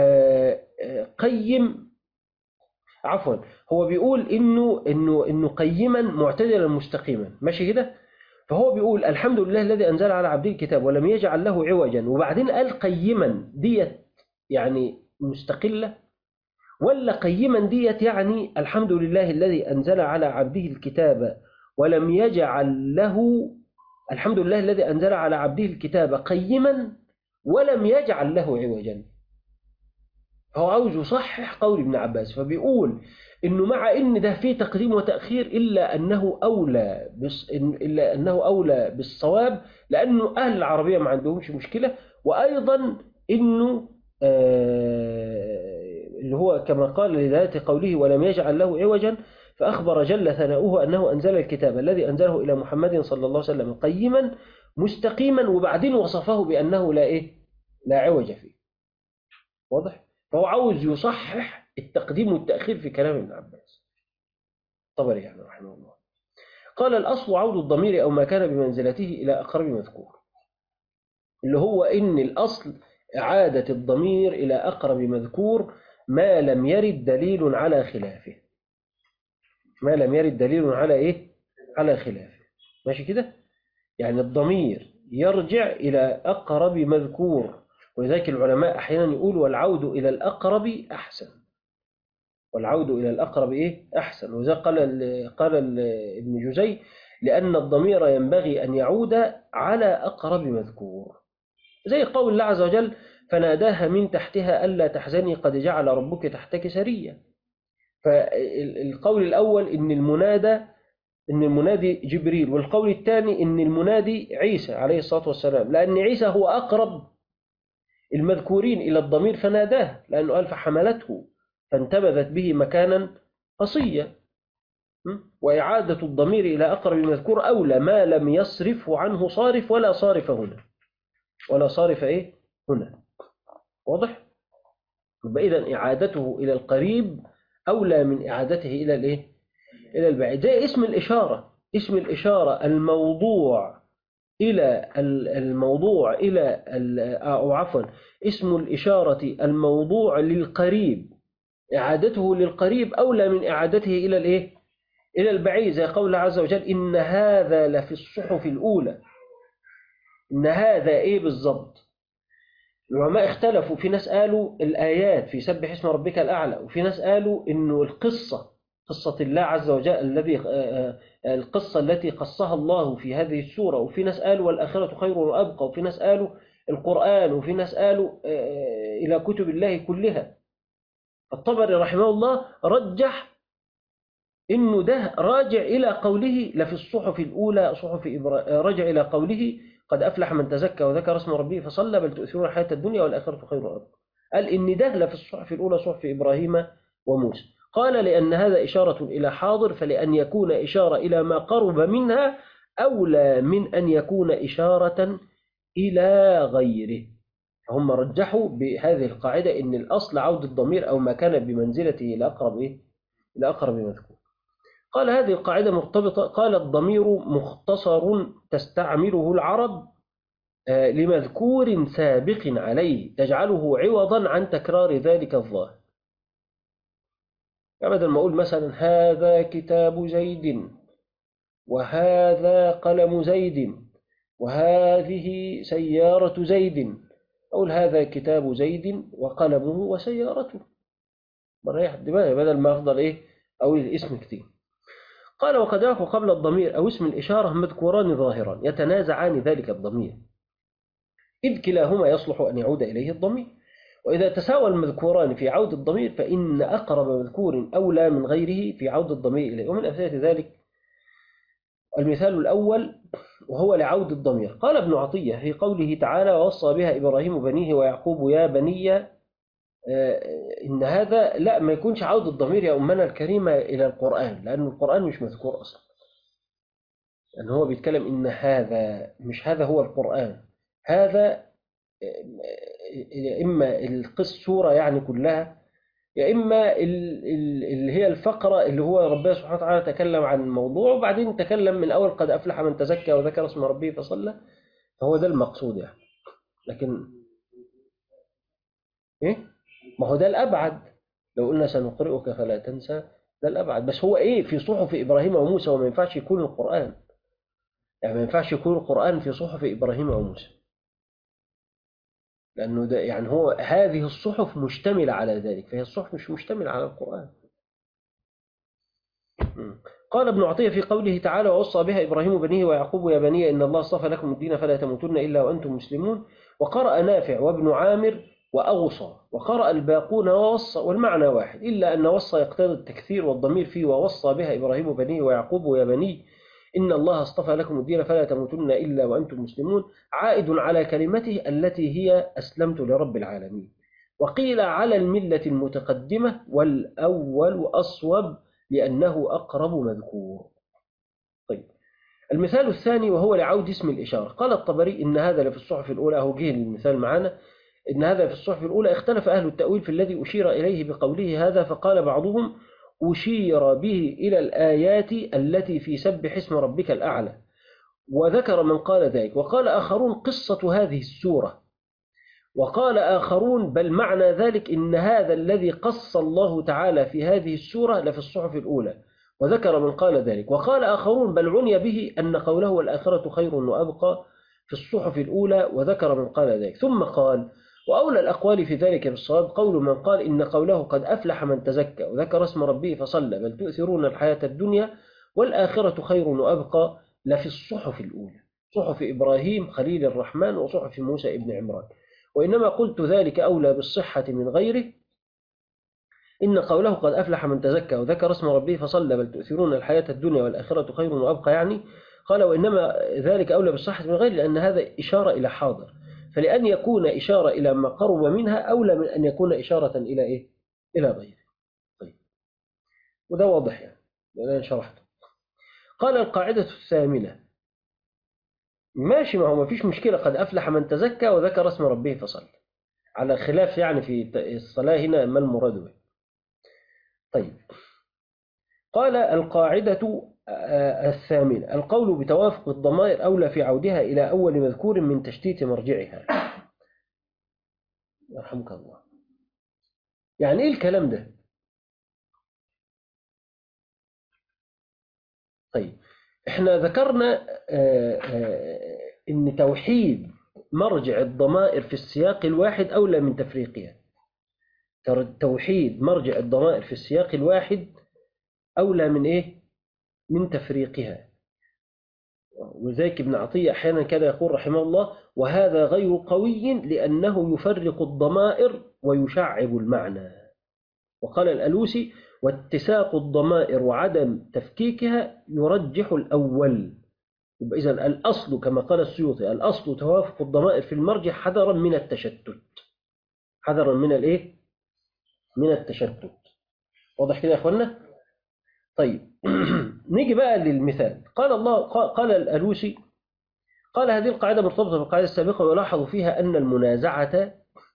قيم، عفوا هو بيقول إنه إنه إنه قيما معتدلا مستقيما، ماشي كده. فهو بيقول الحمد لله الذي أنزل على عبده الكتاب ولم يجعل له عوجا، وبعدين قال قيما ديت يعني مستقلة، ولا قيما ديت يعني الحمد لله الذي أنزل على عبده الكتاب ولم يجعل له، الحمد لله الذي أنزل على عبده الكتاب قيما ولم يجعل له عوجا. هو عاوز يصحح قول ابن عباس، فبيقول إنه مع إن ده فيه تقديم وتأخير إلا أنه أولى بس إلا أنه أولى بالصواب، لأنه أهل العربية ما عندهمش مشكلة، وأيضا إنه آه اللي هو كما قال لذات قوله ولم يجعل له عوجا، فأخبر جل ثناؤه أنه أنزل الكتاب الذي أنزله إلى محمد صلى الله عليه وسلم قيما مستقيما، وبعدين وصفه بأنه لا إيه لا عوج فيه. واضح؟ فهو عاوز يصحح التقديم والتأخير في كلام ابن عباس. طبري يعني رحمه الله قال الأصل عود الضمير أو ما كان بمنزلته إلى أقرب مذكور، اللي هو إن الأصل إعادة الضمير إلى أقرب مذكور ما لم يرد دليل على خلافه، ما لم يرد دليل على إيه؟ على خلافه، ماشي كده؟ يعني الضمير يرجع إلى أقرب مذكور، ولذلك العلماء أحيانا يقول والعود إلى الأقرب أحسن، والعود إلى الأقرب إيه؟ أحسن. وذا قال قال ابن جزي لأن الضمير ينبغي أن يعود على أقرب مذكور، زي قول الله عز وجل فناداها من تحتها ألا تحزني قد جعل ربك تحتك سريا. فالقول الأول إن المنادى إن المنادي جبريل، والقول الثاني إن المنادي عيسى عليه الصلاة والسلام، لأن عيسى هو أقرب المذكورين إلى الضمير فناداه، لأنه قال فحملته فانتبذت به مكانا قصيا. وإعادة الضمير إلى أقرب مذكور أولى ما لم يصرفه عنه صارف ولا صارف هنا ولا صارف إيه هنا. واضح؟ إذن إعادته إلى القريب أولى من إعادته إلى الإيه إلى البعيد. زي اسم الإشارة، اسم الإشارة الموضوع إلى الموضوع إلى أو عفوا اسم الإشارة الموضوع للقريب إعادته للقريب أولى من إعادته إلى الإيه إلى البعيد، زي قول الله عز وجل إن هذا لفي الصحف الأولى. إن هذا إيه بالضبط؟ العلماء اختلفوا، في ناس قالوا الآيات في سبح اسم ربك الأعلى، وفي ناس قالوا إنه القصة قصة الله عز وجل الذي القصة التي قصها الله في هذه السورة، وفي ناس قالوا والآخرة خير وأبقى، وفي ناس قالوا القرآن، وفي ناس قالوا إلى كتب الله كلها. الطبري رحمه الله رجح إنه ده راجع إلى قوله لفي الصحف الأولى صحف إبراهيم، رجع إلى قوله قد أفلح من تزكى وذكر اسم ربه فصلى بل تؤثرون الحياة الدنيا والآخرة خير وأبقى. قال إن ده لفي الصحف الأولى صحف إبراهيم وموسى. قال لأن هذا إشارة إلى حاضر، فلأن يكون إشارة إلى ما قرب منها أولى من أن يكون إشارة إلى غيره. هم رجحوا بهذه القاعدة إن الأصل عود الضمير أو ما كان بمنزلته إلى أقرب إيه؟ إلى أقرب مذكور. قال هذه القاعدة مرتبطة، قال الضمير مختصر تستعمله العرب لمذكور سابق عليه تجعله عوضا عن تكرار ذلك الظاهر. بدل ما أقول مثلا هذا كتاب زيد وهذا قلم زيد وهذه سيارة زيد، أقول هذا كتاب زيد وقلمه وسيارته، بريح دماغي بدل ما أفضل إيه أقول الاسم كتير. قال وقد يقع قبل الضمير أو اسم الإشارة مذكوران ظاهران يتنازعان ذلك الضمير، إذ كلاهما يصلح أن يعود إليه الضمير. وإذا تساوى المذكوران في عود الضمير فإن أقرب مذكور أولى من غيره في عود الضمير إليه. ومن أمثلة ذلك المثال الأول وهو لعود الضمير، قال ابن عطية في قوله تعالى ووصى بها إبراهيم بنيه ويعقوب يا بني، إن هذا لا ما يكونش عود الضمير يا أمنا الكريمة إلى القرآن، لأن القرآن مش مذكور أصلا، لأن هو بيتكلم إن هذا مش هذا هو القرآن، هذا إما القصة سورة يعني كلها يا إما اللي هي الفقرة اللي هو ربنا سبحانه وتعالى تكلم عن موضوع وبعدين تكلم من أول قد أفلح من تزكى وذكر اسم ربه فصلى، فهو ده المقصود يعني. لكن إيه؟ ما هو ده الأبعد، لو قلنا سنقرئك فلا تنسى ده الأبعد. بس هو إيه في صحف إبراهيم وموسى، وما ينفعش يكون القرآن، يعني ما ينفعش يكون القرآن في صحف إبراهيم وموسى، لأنه ده يعني هو هذه الصحف مشتملة على ذلك، فهي الصحف مش مشتملة على القرآن. قال ابن عطية في قوله تعالى ووصى بها إبراهيم بنيه ويعقوب يا بني إن الله اصطفى لكم الدين فلا تموتن إلا وأنتم مسلمون. وقرأ نافع وابن عامر وأوصى، وقرأ الباقون ووصى، والمعنى واحد، إلا أن وصى يقتضي التكثير، والضمير فيه ووصى بها إبراهيم بنيه ويعقوب يا بني إن الله اصطفى لكم الدين فلا تموتن إلا وأنتم مسلمون، عائد على كلمته التي هي أسلمت لرب العالمين. وقيل على الملة المتقدمة، والأول أصوب لأنه أقرب مذكور. طيب المثال الثاني وهو لعود اسم الإشارة. قال الطبري إن هذا لفي الصحف الأولى، أهو جه المثال معنا، إن هذا في الصحف الأولى. اختلف أهل التأويل في الذي أشير إليه بقوله هذا، فقال بعضهم أشير به إلى الآيات التي في سبح اسم ربك الأعلى، وذكر من قال ذلك، وقال آخرون قصة هذه السورة، وقال آخرون بل معنى ذلك إن هذا الذي قص الله تعالى في هذه السورة لفي الصحف الأولى، وذكر من قال ذلك، وقال آخرون بل عني به أن قوله والآخرة خير وأبقى في الصحف الأولى، وذكر من قال ذلك. ثم قال وأولى الأقوال في ذلك بالصواب قول من قال إن قوله قد أفلح من تزكى وذكر اسم ربه فصلى بل تؤثرون الحياة الدنيا والآخرة خير وأبقى لفي الصحف الأولى، صحف إبراهيم خليل الرحمن وصحف موسى ابن عمران. وإنما قلت ذلك أولى بالصحة من غيره، إن قوله قد أفلح من تزكى وذكر اسم ربه فصلى بل تؤثرون الحياة الدنيا والآخرة خير وأبقى يعني. قال وإنما ذلك أولى بالصحة من غيره لأن هذا إشارة إلى حاضر، فلأن يكون إشارة إلى ما قرب منها أولى من أن يكون إشارة إلى إيه؟ إلى غيره. طيب وده واضح يعني لأن شرحته. قال القاعدة الثامنة ماشي، ما هو ما فيش مشكلة قد أفلح من تزكى وذكر اسم ربه فصلى، على خلاف يعني في الصلاة هنا ما المراد به. طيب قال القاعدة الثامنة القول بتوافق الضمائر أولى في عودها إلى أول مذكور من تشتيت مرجعها. يرحمك الله. يعني إيه الكلام ده؟ طيب إحنا ذكرنا إن توحيد مرجع الضمائر في السياق الواحد أولى من تفريقها. توحيد مرجع الضمائر في السياق الواحد أولى من إيه؟ من تفريقها. وذلك ابن عطية أحيانا كان يقول رحمه الله وهذا غير قوي لأنه يفرق الضمائر ويشعب المعنى. وقال الألوسي واتساق الضمائر وعدم تفكيكها يرجح الأول. يبقى إذن الأصل كما قال السيوطي الأصل توافق الضمائر في المرجع حذرا من التشتت، حذرا من الإيه؟ من التشتت. واضح كده يا أخوانا؟ طيب نيجي بقى للمثال. قال الله قال الألوسي قال هذه القاعدة مرتبطة بالقاعدة السابقة ويلاحظ فيها أن المنازعة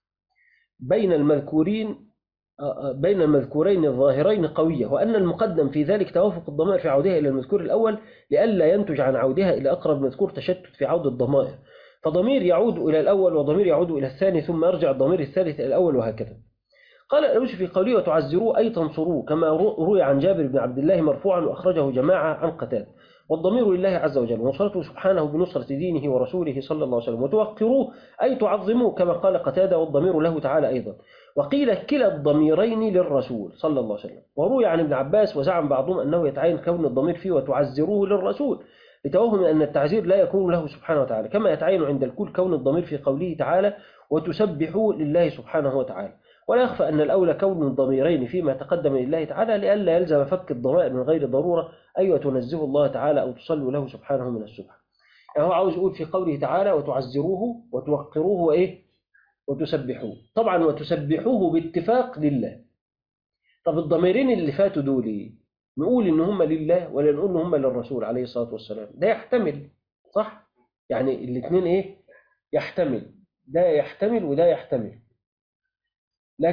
بين المذكورين بين المذكورين الظاهرين قوية، وأن المقدم في ذلك توافق الضمائر في عودها إلى المذكور الأول لئلا ينتج عن عودها إلى أقرب مذكور تشتت في عود الضمائر، فضمير يعود إلى الأول وضمير يعود إلى الثاني ثم يرجع الضمير الثالث إلى الأول وهكذا. قال الألوسي في قوله وتعزروه أي تنصروه كما روي عن جابر بن عبد الله مرفوعا وأخرجه جماعة عن قتادة، والضمير لله عز وجل ونصرته سبحانه بنصرة دينه ورسوله صلى الله عليه وسلم، وتوقروه أي تعظموه كما قال قتادة والضمير له تعالى أيضا. وقيل كلا الضميرين للرسول صلى الله عليه وسلم. وروي عن ابن عباس وزعم بعضهم أنه يتعين كون الضمير فيه وتعزروه للرسول لتوهم أن التعزير لا يكون له سبحانه وتعالى، كما يتعين عند الكل كون الضمير في قوله تعالى وتسبحوا لله سبحانه وتعالى. ولا يخفى أن الأولى كون الضميرين فيما تقدم لله تعالى لئلا يلزم فك الضمائر من غير ضرورة، أي وتنزه الله تعالى أو تصلوا له سبحانه من السبح. يعني هو عاوز يقول في قوله تعالى وتعزروه وتوقروه وإيه وتسبحوه، طبعا وتسبحوه باتفاق لله. طب الضميرين اللي فاتوا دول نقول إن هم لله ولا نقول إن هم للرسول عليه الصلاة والسلام؟ ده يحتمل صح؟ يعني الاثنين إيه يحتمل، ده يحتمل وده يحتمل. لكن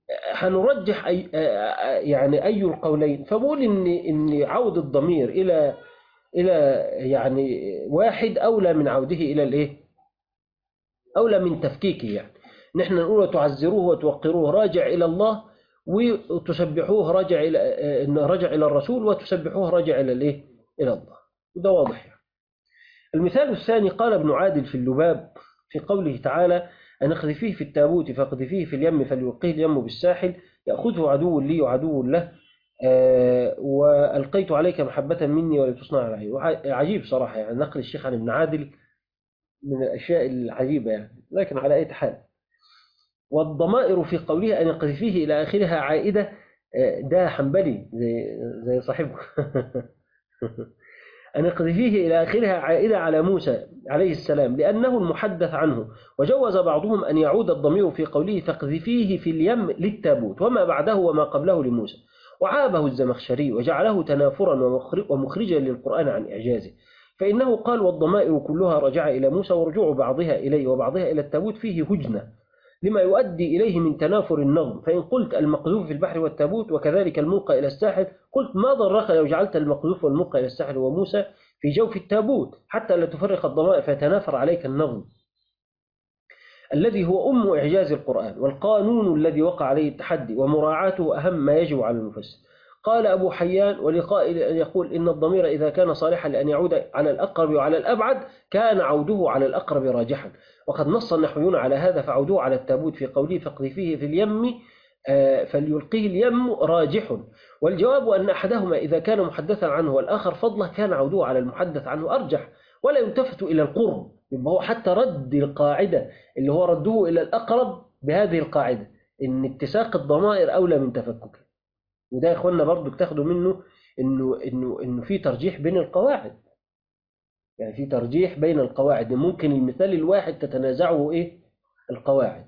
هنرجح أي يعني أي القولين، فبقول إن إن عود الضمير إلى إلى يعني واحد أولى من عوده إلى الإيه؟ أولى من تفكيكه. يعني نحن نقول تعزروه وتوقروه راجع إلى الله، وتسبحوه راجع إلى راجع إلى الرسول، وتسبحوه راجع إلى الإيه؟ إلى الله. وده واضح يعني. المثال الثاني قال ابن عادل في اللباب في قوله تعالى: أن اقذفيه في التابوت فاقذفيه في اليم فليلقيه اليم بالساحل يأخذه عدو لي وعدو له، آه وألقيت عليك محبة مني ولتصنع على عيني. عجيب صراحة، يعني نقل الشيخ عن ابن عادل من الأشياء العجيبة يعني، لكن على أي حال. والضمائر في قوله أن اقذفيه إلى آخرها عائدة، آه ده حنبلي زي زي صاحبه أن اقذفيه إلى آخرها عائدة على موسى عليه السلام لأنه المحدث عنه. وجوز بعضهم أن يعود الضمير في قوله فاقذفيه في اليم للتابوت وما بعده وما قبله لموسى. وعابه الزمخشري وجعله تنافرا ومخرجا للقرآن عن إعجازه، فإنه قال: والضمائر كلها رجع إلى موسى، ورجوع بعضها إليه وبعضها إلى التابوت فيه هجنة لما يؤدي إليه من تنافر النظم. فإن قلت المقذوف في البحر والتابوت وكذلك الملقى إلى الساحل، قلت ما ضرك لو جعلت المقذوف والملقى إلى الساحل وموسى في جوف التابوت حتى لا تفرق الضمائر فيتنافر عليك النظم الذي هو أم إعجاز القرآن والقانون الذي وقع عليه التحدي، ومراعاته أهم ما يجب على المفسر. قال أبو حيان: ولقائل أن يقول إن الضمير إذا كان صالحا لأن يعود على الأقرب وعلى الأبعد كان عوده على الأقرب راجحا، وقد نص النحويون على هذا فعودوه على التابوت في قوله فاقذفيه في اليم فليلقيه اليم راجح. والجواب أن أحدهما إذا كان محدثا عنه والآخر فضله كان عودوه على المحدث عنه أرجح، ولا يلتفت إلى القرب. يبقى هو حتى رد القاعدة اللي هو رده إلى الأقرب بهذه القاعدة إن اتساق الضمائر أولى من تفكك. وده يا إخواننا برضو بتاخدوا منه إنه إنه إنه في ترجيح بين القواعد، يعني في ترجيح بين القواعد. ممكن المثال الواحد تتنازعه إيه القواعد.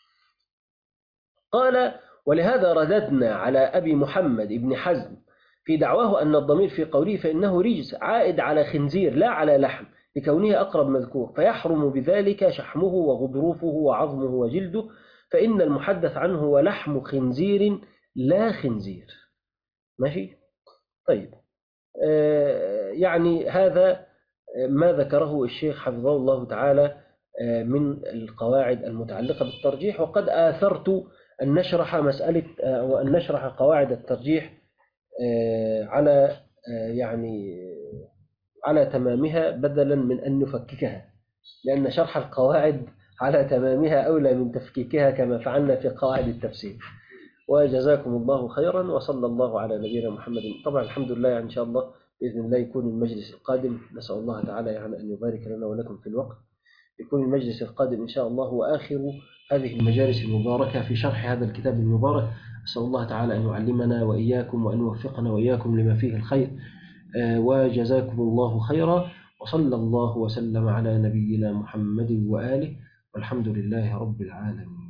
قال: ولهذا رددنا على أبي محمد ابن حزم في دعواه أن الضمير في قوله فإنه رجس عائد على خنزير لا على لحم لكونه أقرب مذكور، فيحرم بذلك شحمه وغضروفه وعظمه وجلده، فإن المحدث عنه هو لحم خنزير لا خنزير. ماشي؟ طيب، آه يعني هذا ما ذكره الشيخ حفظه الله تعالى آه من القواعد المتعلقة بالترجيح. وقد آثرت أن نشرح مسألة آه وأن نشرح قواعد الترجيح آه على آه يعني على تمامها بدلا من أن نفككها، لأن شرح القواعد على تمامها أولى من تفكيكها كما فعلنا في قواعد التفسير. وجزاكم الله خيرا، وصلى الله على نبينا محمد. طبعا الحمد لله، يعني إن شاء الله بإذن الله يكون المجلس القادم، نسأل الله تعالى يعني أن يبارك لنا ولكم في الوقت، يكون المجلس القادم إن شاء الله هو آخر هذه المجالس المباركة في شرح هذا الكتاب المبارك. أسأل الله تعالى أن يعلمنا وإياكم وأن يوفقنا وإياكم لما فيه الخير، وجزاكم الله خيرا، وصلى الله وسلم على نبينا محمد وآله، والحمد لله رب العالمين.